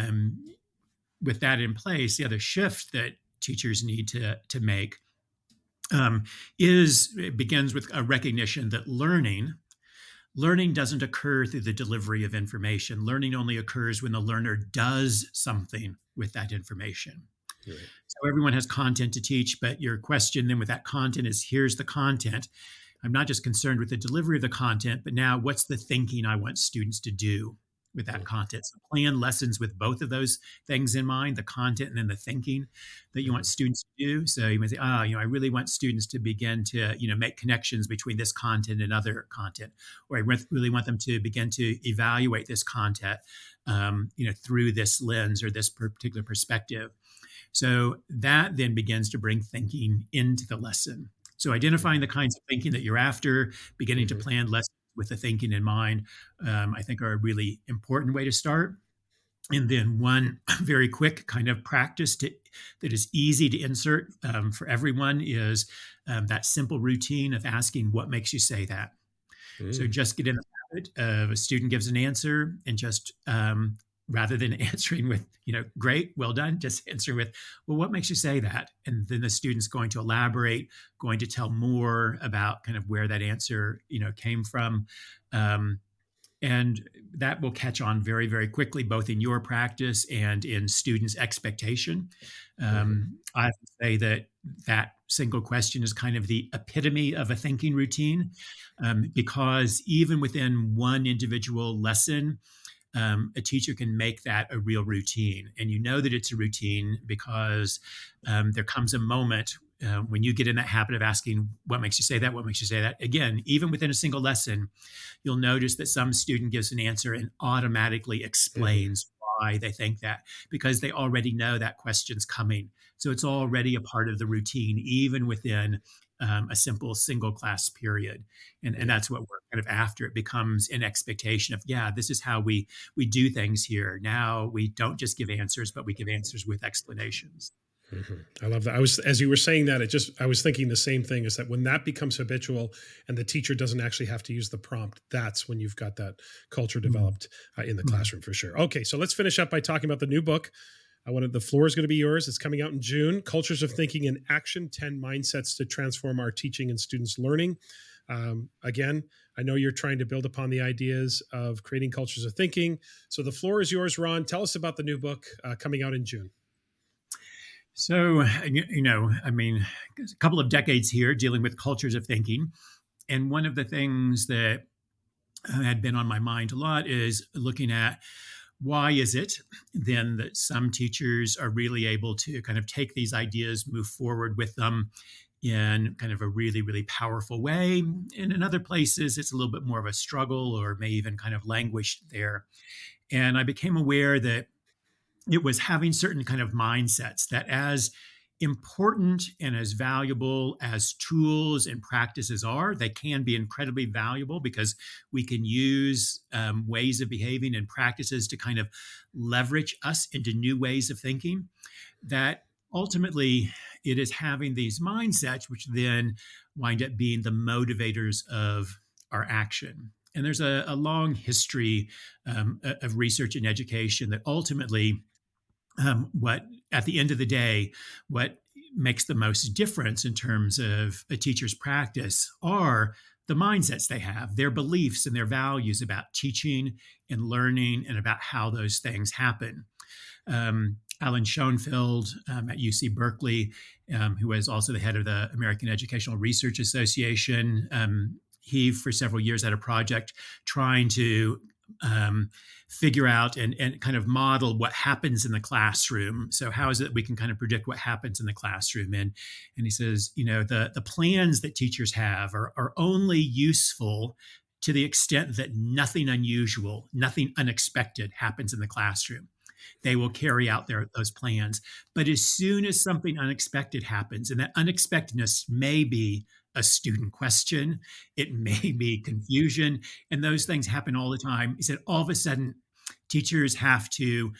with that in place, the other shift that teachers need to make it begins with a recognition that learning doesn't occur through the delivery of information. Learning only occurs when the learner does something with that information.
Right.
So everyone has content to teach, but your question then with that content is, here's the content. I'm not just concerned with the delivery of the content, but now what's the thinking I want students to do with that content? So plan lessons with both of those things in mind, the content and then the thinking that you want
Mhm.
students to do. So you might say, I really want students to begin to, make connections between this content and other content, or I really want them to begin to evaluate this content, through this lens or this particular perspective. So that then begins to bring thinking into the lesson. So identifying the kinds of thinking that you're after, beginning to
Mhm.
plan lessons with the thinking in mind, I think are a really important way to start. And then one very quick kind of practice that is easy to insert for everyone is that simple routine of asking, what makes you say that? So
Mm.
just get in the habit of a student gives an answer and just rather than answering with, great, well done, just answer with, well, what makes you say that? And then the student's going to elaborate, going to tell more about kind of where that answer, came from. Um, and that will catch on very, very quickly, both in your practice and in students' expectation.
Mhm.
I have to say that that single question is kind of the epitome of a thinking routine, because even within one individual lesson, a teacher can make that a real routine. And you know that it's a routine because there comes a moment when you get in that habit of asking, what makes you say that? What makes you say that? Again, even within a single lesson, you'll notice that some student gives an answer and automatically
Mhm.
explains why they think that because they already know that question's coming. So it's already a part of the routine, even within a simple single class period. And
Yeah.
that's what we're kind of after. It becomes an expectation of, yeah, this is how we do things here. Now we don't just give answers, but we give answers with explanations.
Mhm. I love that. As you were saying that, I was thinking the same thing is that when that becomes habitual and the teacher doesn't actually have to use the prompt, that's when you've got that culture
Mhm.
developed in the
Mhm.
classroom for sure. Okay. So let's finish up by talking about the new book. The floor is going to be yours. It's coming out in June. Cultures of Thinking in Action: 10 Mindsets to Transform Our Teaching and Students' Learning. Again, I know you're trying to build upon the ideas of creating cultures of thinking. So the floor is yours, Ron. Tell us about the new book coming out in June.
So, I mean, a couple of decades here dealing with cultures of thinking. And one of the things that had been on my mind a lot is looking at why is it then that some teachers are really able to kind of take these ideas, move forward with them in kind of a really, really powerful way. And in other places, it's a little bit more of a struggle or may even kind of languish there. And I became aware that it was having certain kind of mindsets that as important and as valuable as tools and practices are, they can be incredibly valuable because we can use ways of behaving and practices to kind of leverage us into new ways of thinking. That ultimately it is having these mindsets which then wind up being the motivators of our action. And there's a long history of research and education that ultimately what at the end of the day, what makes the most difference in terms of a teacher's practice are the mindsets they have, their beliefs and their values about teaching and learning and about how those things happen. Alan Schoenfeld at UC Berkeley, who was also the head of the American Educational Research Association, he for several years had a project trying to figure out and kind of model what happens in the classroom. So how is it we can kind of predict what happens in the classroom? And he says, the plans that teachers have are only useful to the extent that nothing unusual, nothing unexpected happens in the classroom. They will carry out those plans. But as soon as something unexpected happens, and that unexpectedness may be a student question, it may be confusion, and those things happen all the time. He said all of a sudden, teachers have to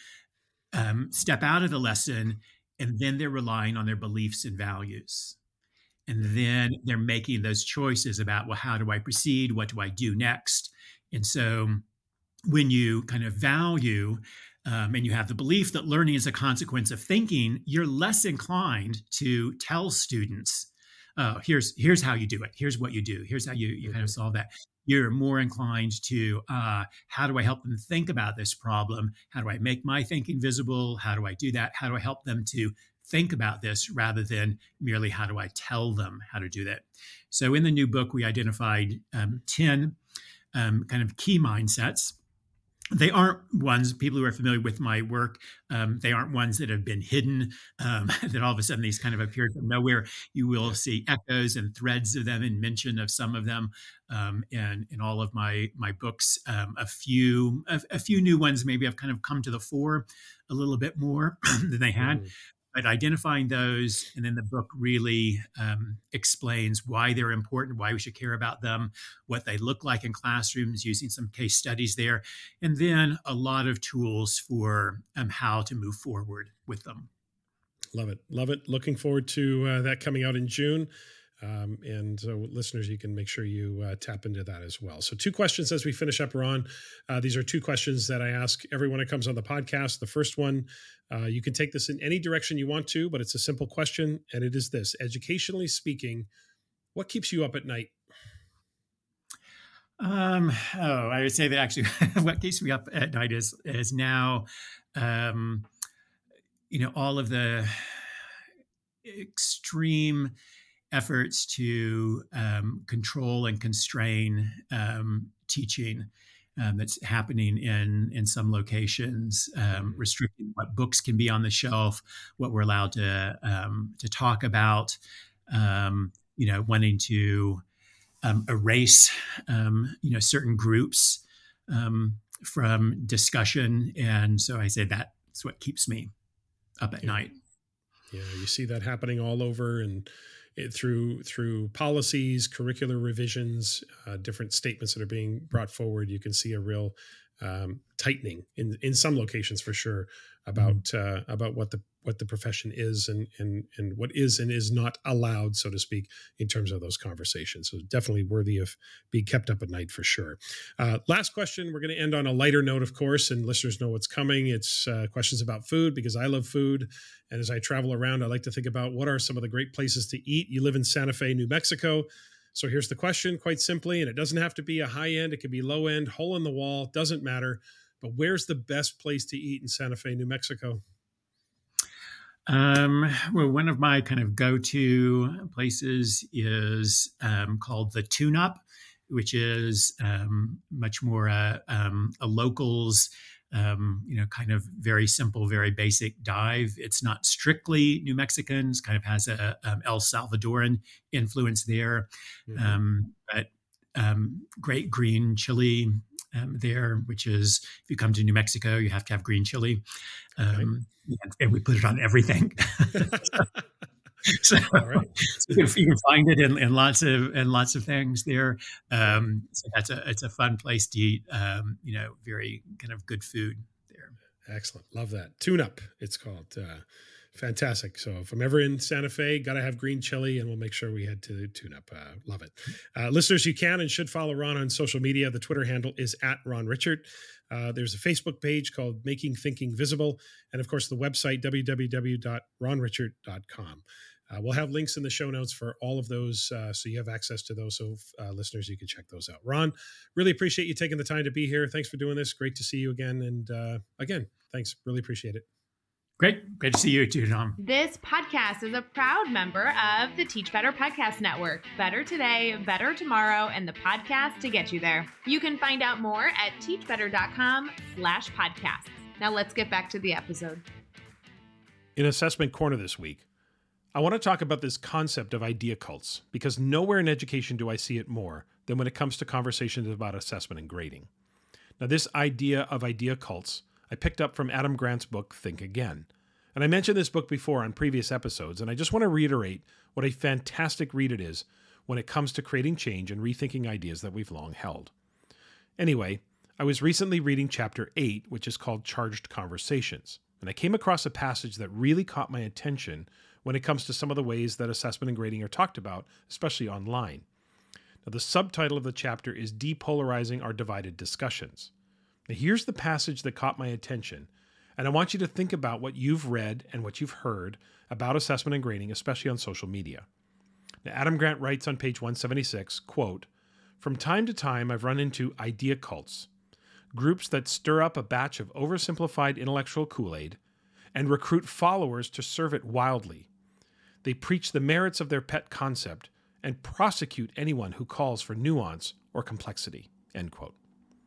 step out of the lesson, and then they're relying on their beliefs and values. And then they're making those choices about, well, how do I proceed? What do I do next? And so when you kind of value and you have the belief that learning is a consequence of thinking, you're less inclined to tell students, oh, here's how you do it. Here's what you do. Here's how you kind of
Mhm.
solve that. You're more inclined to how do I help them think about this problem? How do I make my thinking visible? How do I do that? How do I help them to think about this rather than merely how do I tell them how to do that? So in the new book, we identified 10 kind of key mindsets. They aren't ones, people who are familiar with my work, they aren't ones that have been hidden, that all of a sudden these kind of appeared from nowhere. You will
Yeah.
see echoes and threads of them and mention of some of them in all of my books. A few new ones maybe have kind of come to the fore a little bit more than they had.
Mhm.
But identifying those, and then the book really explains why they're important, why we should care about them, what they look like in classrooms, using some case studies there, and then a lot of tools for how to move forward with them.
Love it. Love it. Looking forward to that coming out in June. And so listeners, you can make sure you tap into that as well. So 2 questions as we finish up, Ron. These are 2 questions that I ask everyone that comes on the podcast. The first one, you can take this in any direction you want to, but it's a simple question. And it is this: educationally speaking, what keeps you up at night?
I would say that actually what keeps me up at night is now, all of the extreme efforts to control and constrain teaching that's happening in some locations, restricting what books can be on the shelf, what we're allowed to talk about, wanting to erase certain groups from discussion, and so I say that's what keeps me up at night.
Yeah, you see that happening all over, and through policies, curricular revisions, different statements that are being brought forward. You can see a real tightening in some locations for sure about what the profession is and what is and is not allowed, so to speak, in terms of those conversations. So definitely worthy of being kept up at night for sure. Last question. We're going to end on a lighter note, of course, and listeners know what's coming. It's questions about food, because I love food. And as I travel around, I like to think about what are some of the great places to eat. You live in Santa Fe, New Mexico. So here's the question, quite simply, and it doesn't have to be a high end. It could be low end, hole in the wall, doesn't matter. But where's the best place to eat in Santa Fe, New Mexico?
Well, one of my kind of go-to places is called the Tune Up, which is much more a locals, kind of very simple, very basic dive. It's not strictly New Mexicans, kind of has a El Salvadoran influence there, but great green chili there, which is, if you come to New Mexico, you have to have green chili.
Okay.
And we put it on everything. So,
All right.
So you can find it in lots of things there. So it's a fun place to eat. Very kind of good food there.
Excellent. Love that. Tune Up, it's called. Fantastic. So if I'm ever in Santa Fe, got to have green chili, and we'll make sure we head to Tune Up. Love it. Listeners, you can and should follow Ron on social media. The Twitter handle is @RonRichard. There's a Facebook page called Making Thinking Visible. And of course, the website, www.ronrichard.com. We'll have links in the show notes for all of those, so you have access to those. So listeners, you can check those out. Ron, really appreciate you taking the time to be here. Thanks for doing this. Great to see you again. And again, thanks. Really appreciate it.
Great to see you too, Tom.
This podcast is a proud member of the Teach Better Podcast Network. Better today, better tomorrow, and the podcast to get you there. You can find out more at teachbetter.com/podcasts. Now let's get back to the episode.
In Assessment Corner this week, I want to talk about this concept of idea cults, because nowhere in education do I see it more than when it comes to conversations about assessment and grading. Now, this idea of idea cults I picked up from Adam Grant's book, Think Again. And I mentioned this book before on previous episodes, and I just want to reiterate what a fantastic read it is when it comes to creating change and rethinking ideas that we've long held. Anyway, I was recently reading Chapter 8, which is called Charged Conversations, and I came across a passage that really caught my attention when it comes to some of the ways that assessment and grading are talked about, especially online. Now, the subtitle of the chapter is Depolarizing Our Divided Discussions. Now, here's the passage that caught my attention, and I want you to think about what you've read and what you've heard about assessment and grading, especially on social media. Now, Adam Grant writes on page 176, quote, "From time to time, I've run into idea cults, groups that stir up a batch of oversimplified intellectual Kool-Aid and recruit followers to serve it wildly. They preach the merits of their pet concept and prosecute anyone who calls for nuance or complexity," end quote.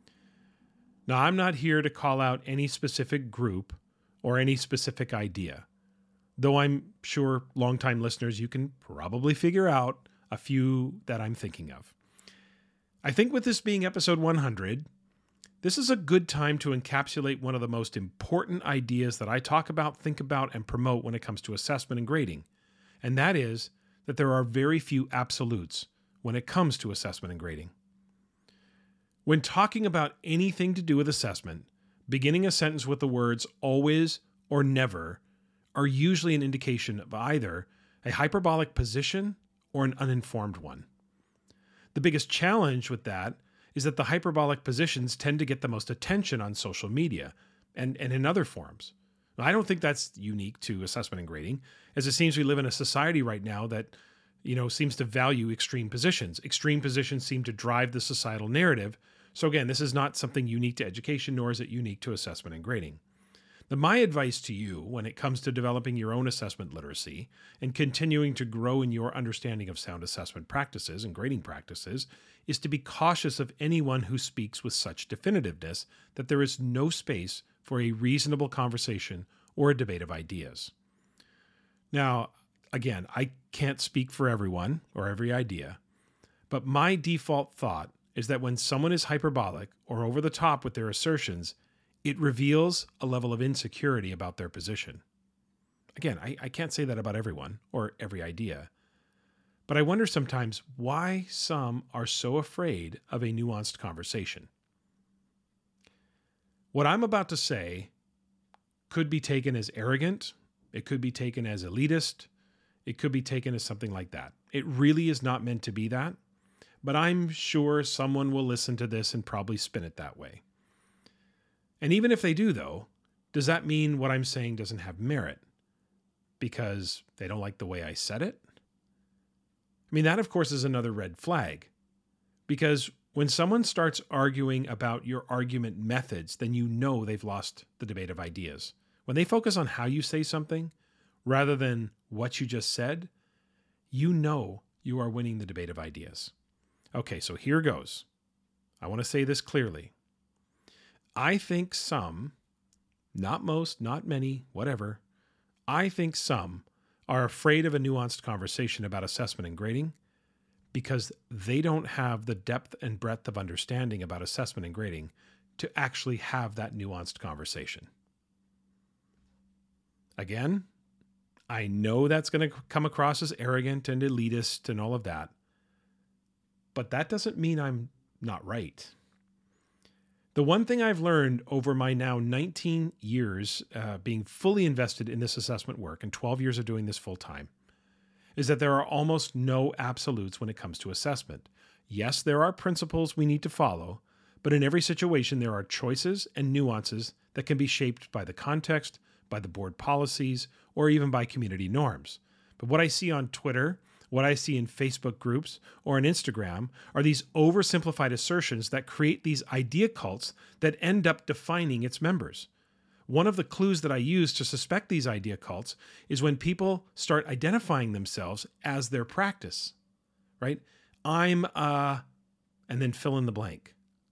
Now, I'm not here to call out any specific group or any specific idea, though I'm sure longtime listeners, you can probably figure out a few that I'm thinking of. I think with this being episode 100, This is a good time to encapsulate one of the most important ideas that I talk about, think about, and promote when it comes to assessment and grading. And that is that there are very few absolutes when it comes to assessment and grading. When talking about anything to do with assessment, beginning a sentence with the words always or never are usually an indication of either a hyperbolic position or an uninformed one. The biggest challenge with that is that the hyperbolic positions tend to get the most attention on social media and in other forums. Now, I don't think that's unique to assessment and grading, as it seems we live in a society right now that, seems to value extreme positions. Extreme positions seem to drive the societal narrative. So again, this is not something unique to education, nor is it unique to assessment and grading. Now, my advice to you when it comes to developing your own assessment literacy and continuing to grow in your understanding of sound assessment practices and grading practices is to be cautious of anyone who speaks with such definitiveness that there is no space for a reasonable conversation or a debate of ideas. Now, again, I can't speak for everyone or every idea, but my default thought is that when someone is hyperbolic or over the top with their assertions, it reveals a level of insecurity about their position. Again, I can't say that about everyone or every idea, but I wonder sometimes why some are so afraid of a nuanced conversation. What I'm about to say could be taken as arrogant, it could be taken as elitist, it could be taken as something like that. It really is not meant to be that, but I'm sure someone will listen to this and probably spin it that way. And even if they do, though, does that mean what I'm saying doesn't have merit because they don't like the way I said it? I mean, that, of course, is another red flag, because when someone starts arguing about your argument methods, then you know they've lost the debate of ideas. When they focus on how you say something rather than what you just said, you know you are winning the debate of ideas. Okay, so here goes. I want to say this clearly. I think some, not most, not many, whatever, I think some are afraid of a nuanced conversation about assessment and grading because they don't have the depth and breadth of understanding about assessment and grading to actually have that nuanced conversation. Again, I know that's going to come across as arrogant and elitist and all of that, but that doesn't mean I'm not right. The one thing I've learned over my now 19 years being fully invested in this assessment work and 12 years of doing this full time is that there are almost no absolutes when it comes to assessment. Yes, there are principles we need to follow, but in every situation there are choices and nuances that can be shaped by the context, by the board policies, or even by community norms. But what I see on Twitter, what I see in Facebook groups or on Instagram are these oversimplified assertions that create these idea cults that end up defining its members. One of the clues that I use to suspect these idea cults is when people start identifying themselves as their practice, right? I'm and then fill in the blank.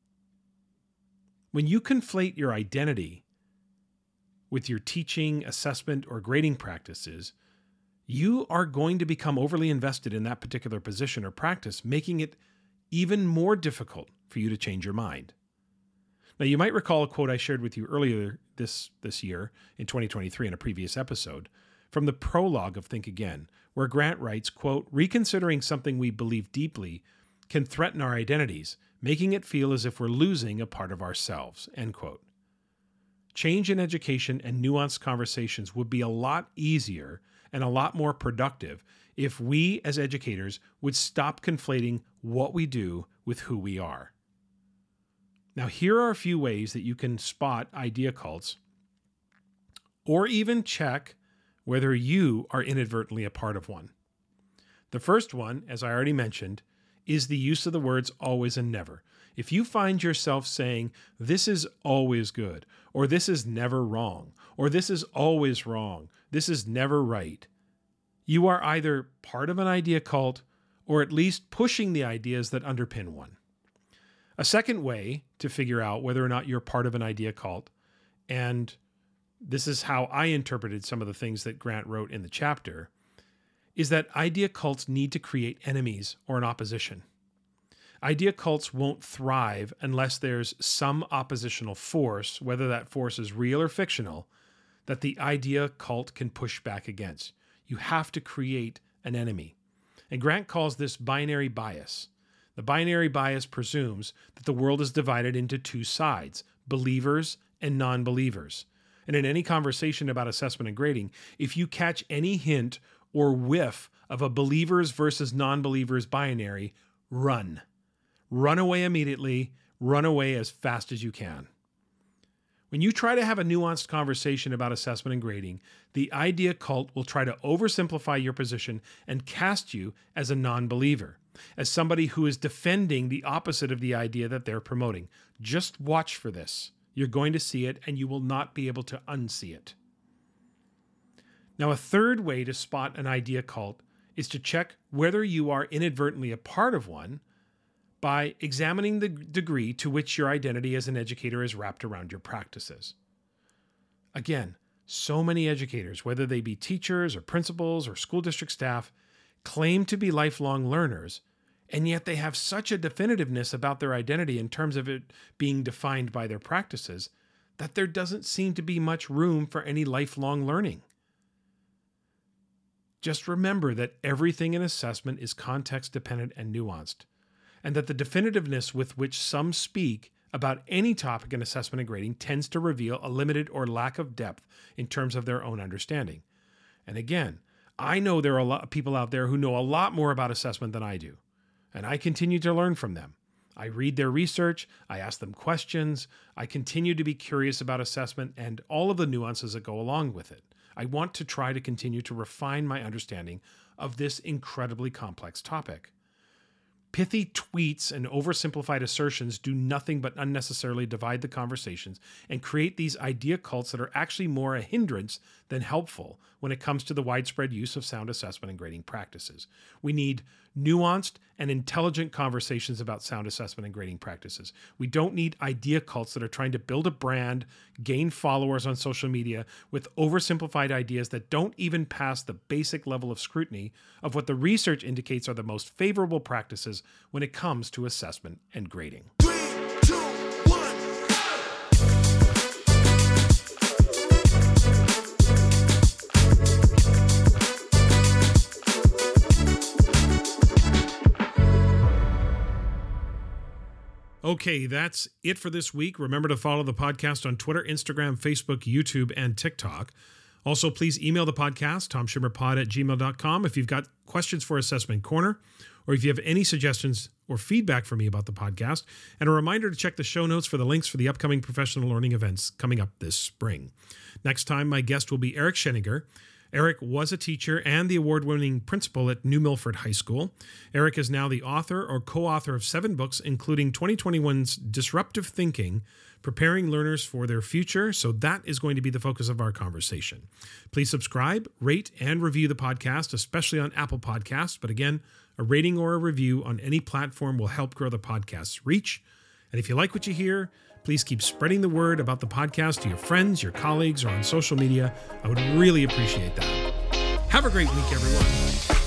When you conflate your identity with your teaching, assessment, or grading practices, you are going to become overly invested in that particular position or practice, making it even more difficult for you to change your mind. Now, you might recall a quote I shared with you earlier this year in 2023 in a previous episode from the prologue of Think Again, where Grant writes, quote, "Reconsidering something we believe deeply can threaten our identities, making it feel as if we're losing a part of ourselves," end quote. Change in education and nuanced conversations would be a lot easier and a lot more productive if we as educators would stop conflating what we do with who we are. Now, here are a few ways that you can spot idea cults or even check whether you are inadvertently a part of one. The first one, as I already mentioned, is the use of the words always and never. If you find yourself saying, "This is always good," or "This is never wrong," or "This is always wrong," "This is never right," you are either part of an idea cult or at least pushing the ideas that underpin one. A second way to figure out whether or not you're part of an idea cult, and this is how I interpreted some of the things that Grant wrote in the chapter, is that idea cults need to create enemies or an opposition. Idea cults won't thrive unless there's some oppositional force, whether that force is real or fictional, that the idea cult can push back against. You have to create an enemy. And Grant calls this binary bias. The binary bias presumes that the world is divided into two sides, believers and non-believers. And in any conversation about assessment and grading, if you catch any hint or whiff of a believers versus non-believers binary, run. Run away immediately. Run away as fast as you can. When you try to have a nuanced conversation about assessment and grading, the idea cult will try to oversimplify your position and cast you as a non-believer, as somebody who is defending the opposite of the idea that they're promoting. Just watch for this. You're going to see it, and you will not be able to unsee it. Now, a third way to spot an idea cult is to check whether you are inadvertently a part of one by examining the degree to which your identity as an educator is wrapped around your practices. Again, so many educators, whether they be teachers or principals or school district staff, claim to be lifelong learners, and yet they have such a definitiveness about their identity in terms of it being defined by their practices that there doesn't seem to be much room for any lifelong learning. Just remember that everything in assessment is context dependent and nuanced, and that the definitiveness with which some speak about any topic in assessment and grading tends to reveal a limited or lack of depth in terms of their own understanding. And again, I know there are a lot of people out there who know a lot more about assessment than I do, and I continue to learn from them. I read their research, I ask them questions, I continue to be curious about assessment and all of the nuances that go along with it. I want to try to continue to refine my understanding of this incredibly complex topic. Pithy tweets and oversimplified assertions do nothing but unnecessarily divide the conversations and create these idea cults that are actually more a hindrance than helpful when it comes to the widespread use of sound assessment and grading practices. We need nuanced and intelligent conversations about sound assessment and grading practices. We don't need idea cults that are trying to build a brand, gain followers on social media with oversimplified ideas that don't even pass the basic level of scrutiny of what the research indicates are the most favorable practices when it comes to assessment and grading.
3, 2, 1.
Okay, that's it for this week. Remember to follow the podcast on Twitter, Instagram, Facebook, YouTube, and TikTok. Also, please email the podcast, tomshimmerpod@gmail.com, if you've got questions for Assessment Corner, or if you have any suggestions or feedback for me about the podcast. And a reminder to check the show notes for the links for the upcoming professional learning events coming up this spring. Next time, my guest will be Eric Scheninger. Eric was a teacher and the award-winning principal at New Milford High School. Eric is now the author or co-author of 7 books, including 2021's Disruptive Thinking, Preparing Learners for Their Future. So that is going to be the focus of our conversation. Please subscribe, rate, and review the podcast, especially on Apple Podcasts. But again, a rating or a review on any platform will help grow the podcast's reach. And if you like what you hear, please keep spreading the word about the podcast to your friends, your colleagues, or on social media. I would really appreciate that. Have a great week, everyone.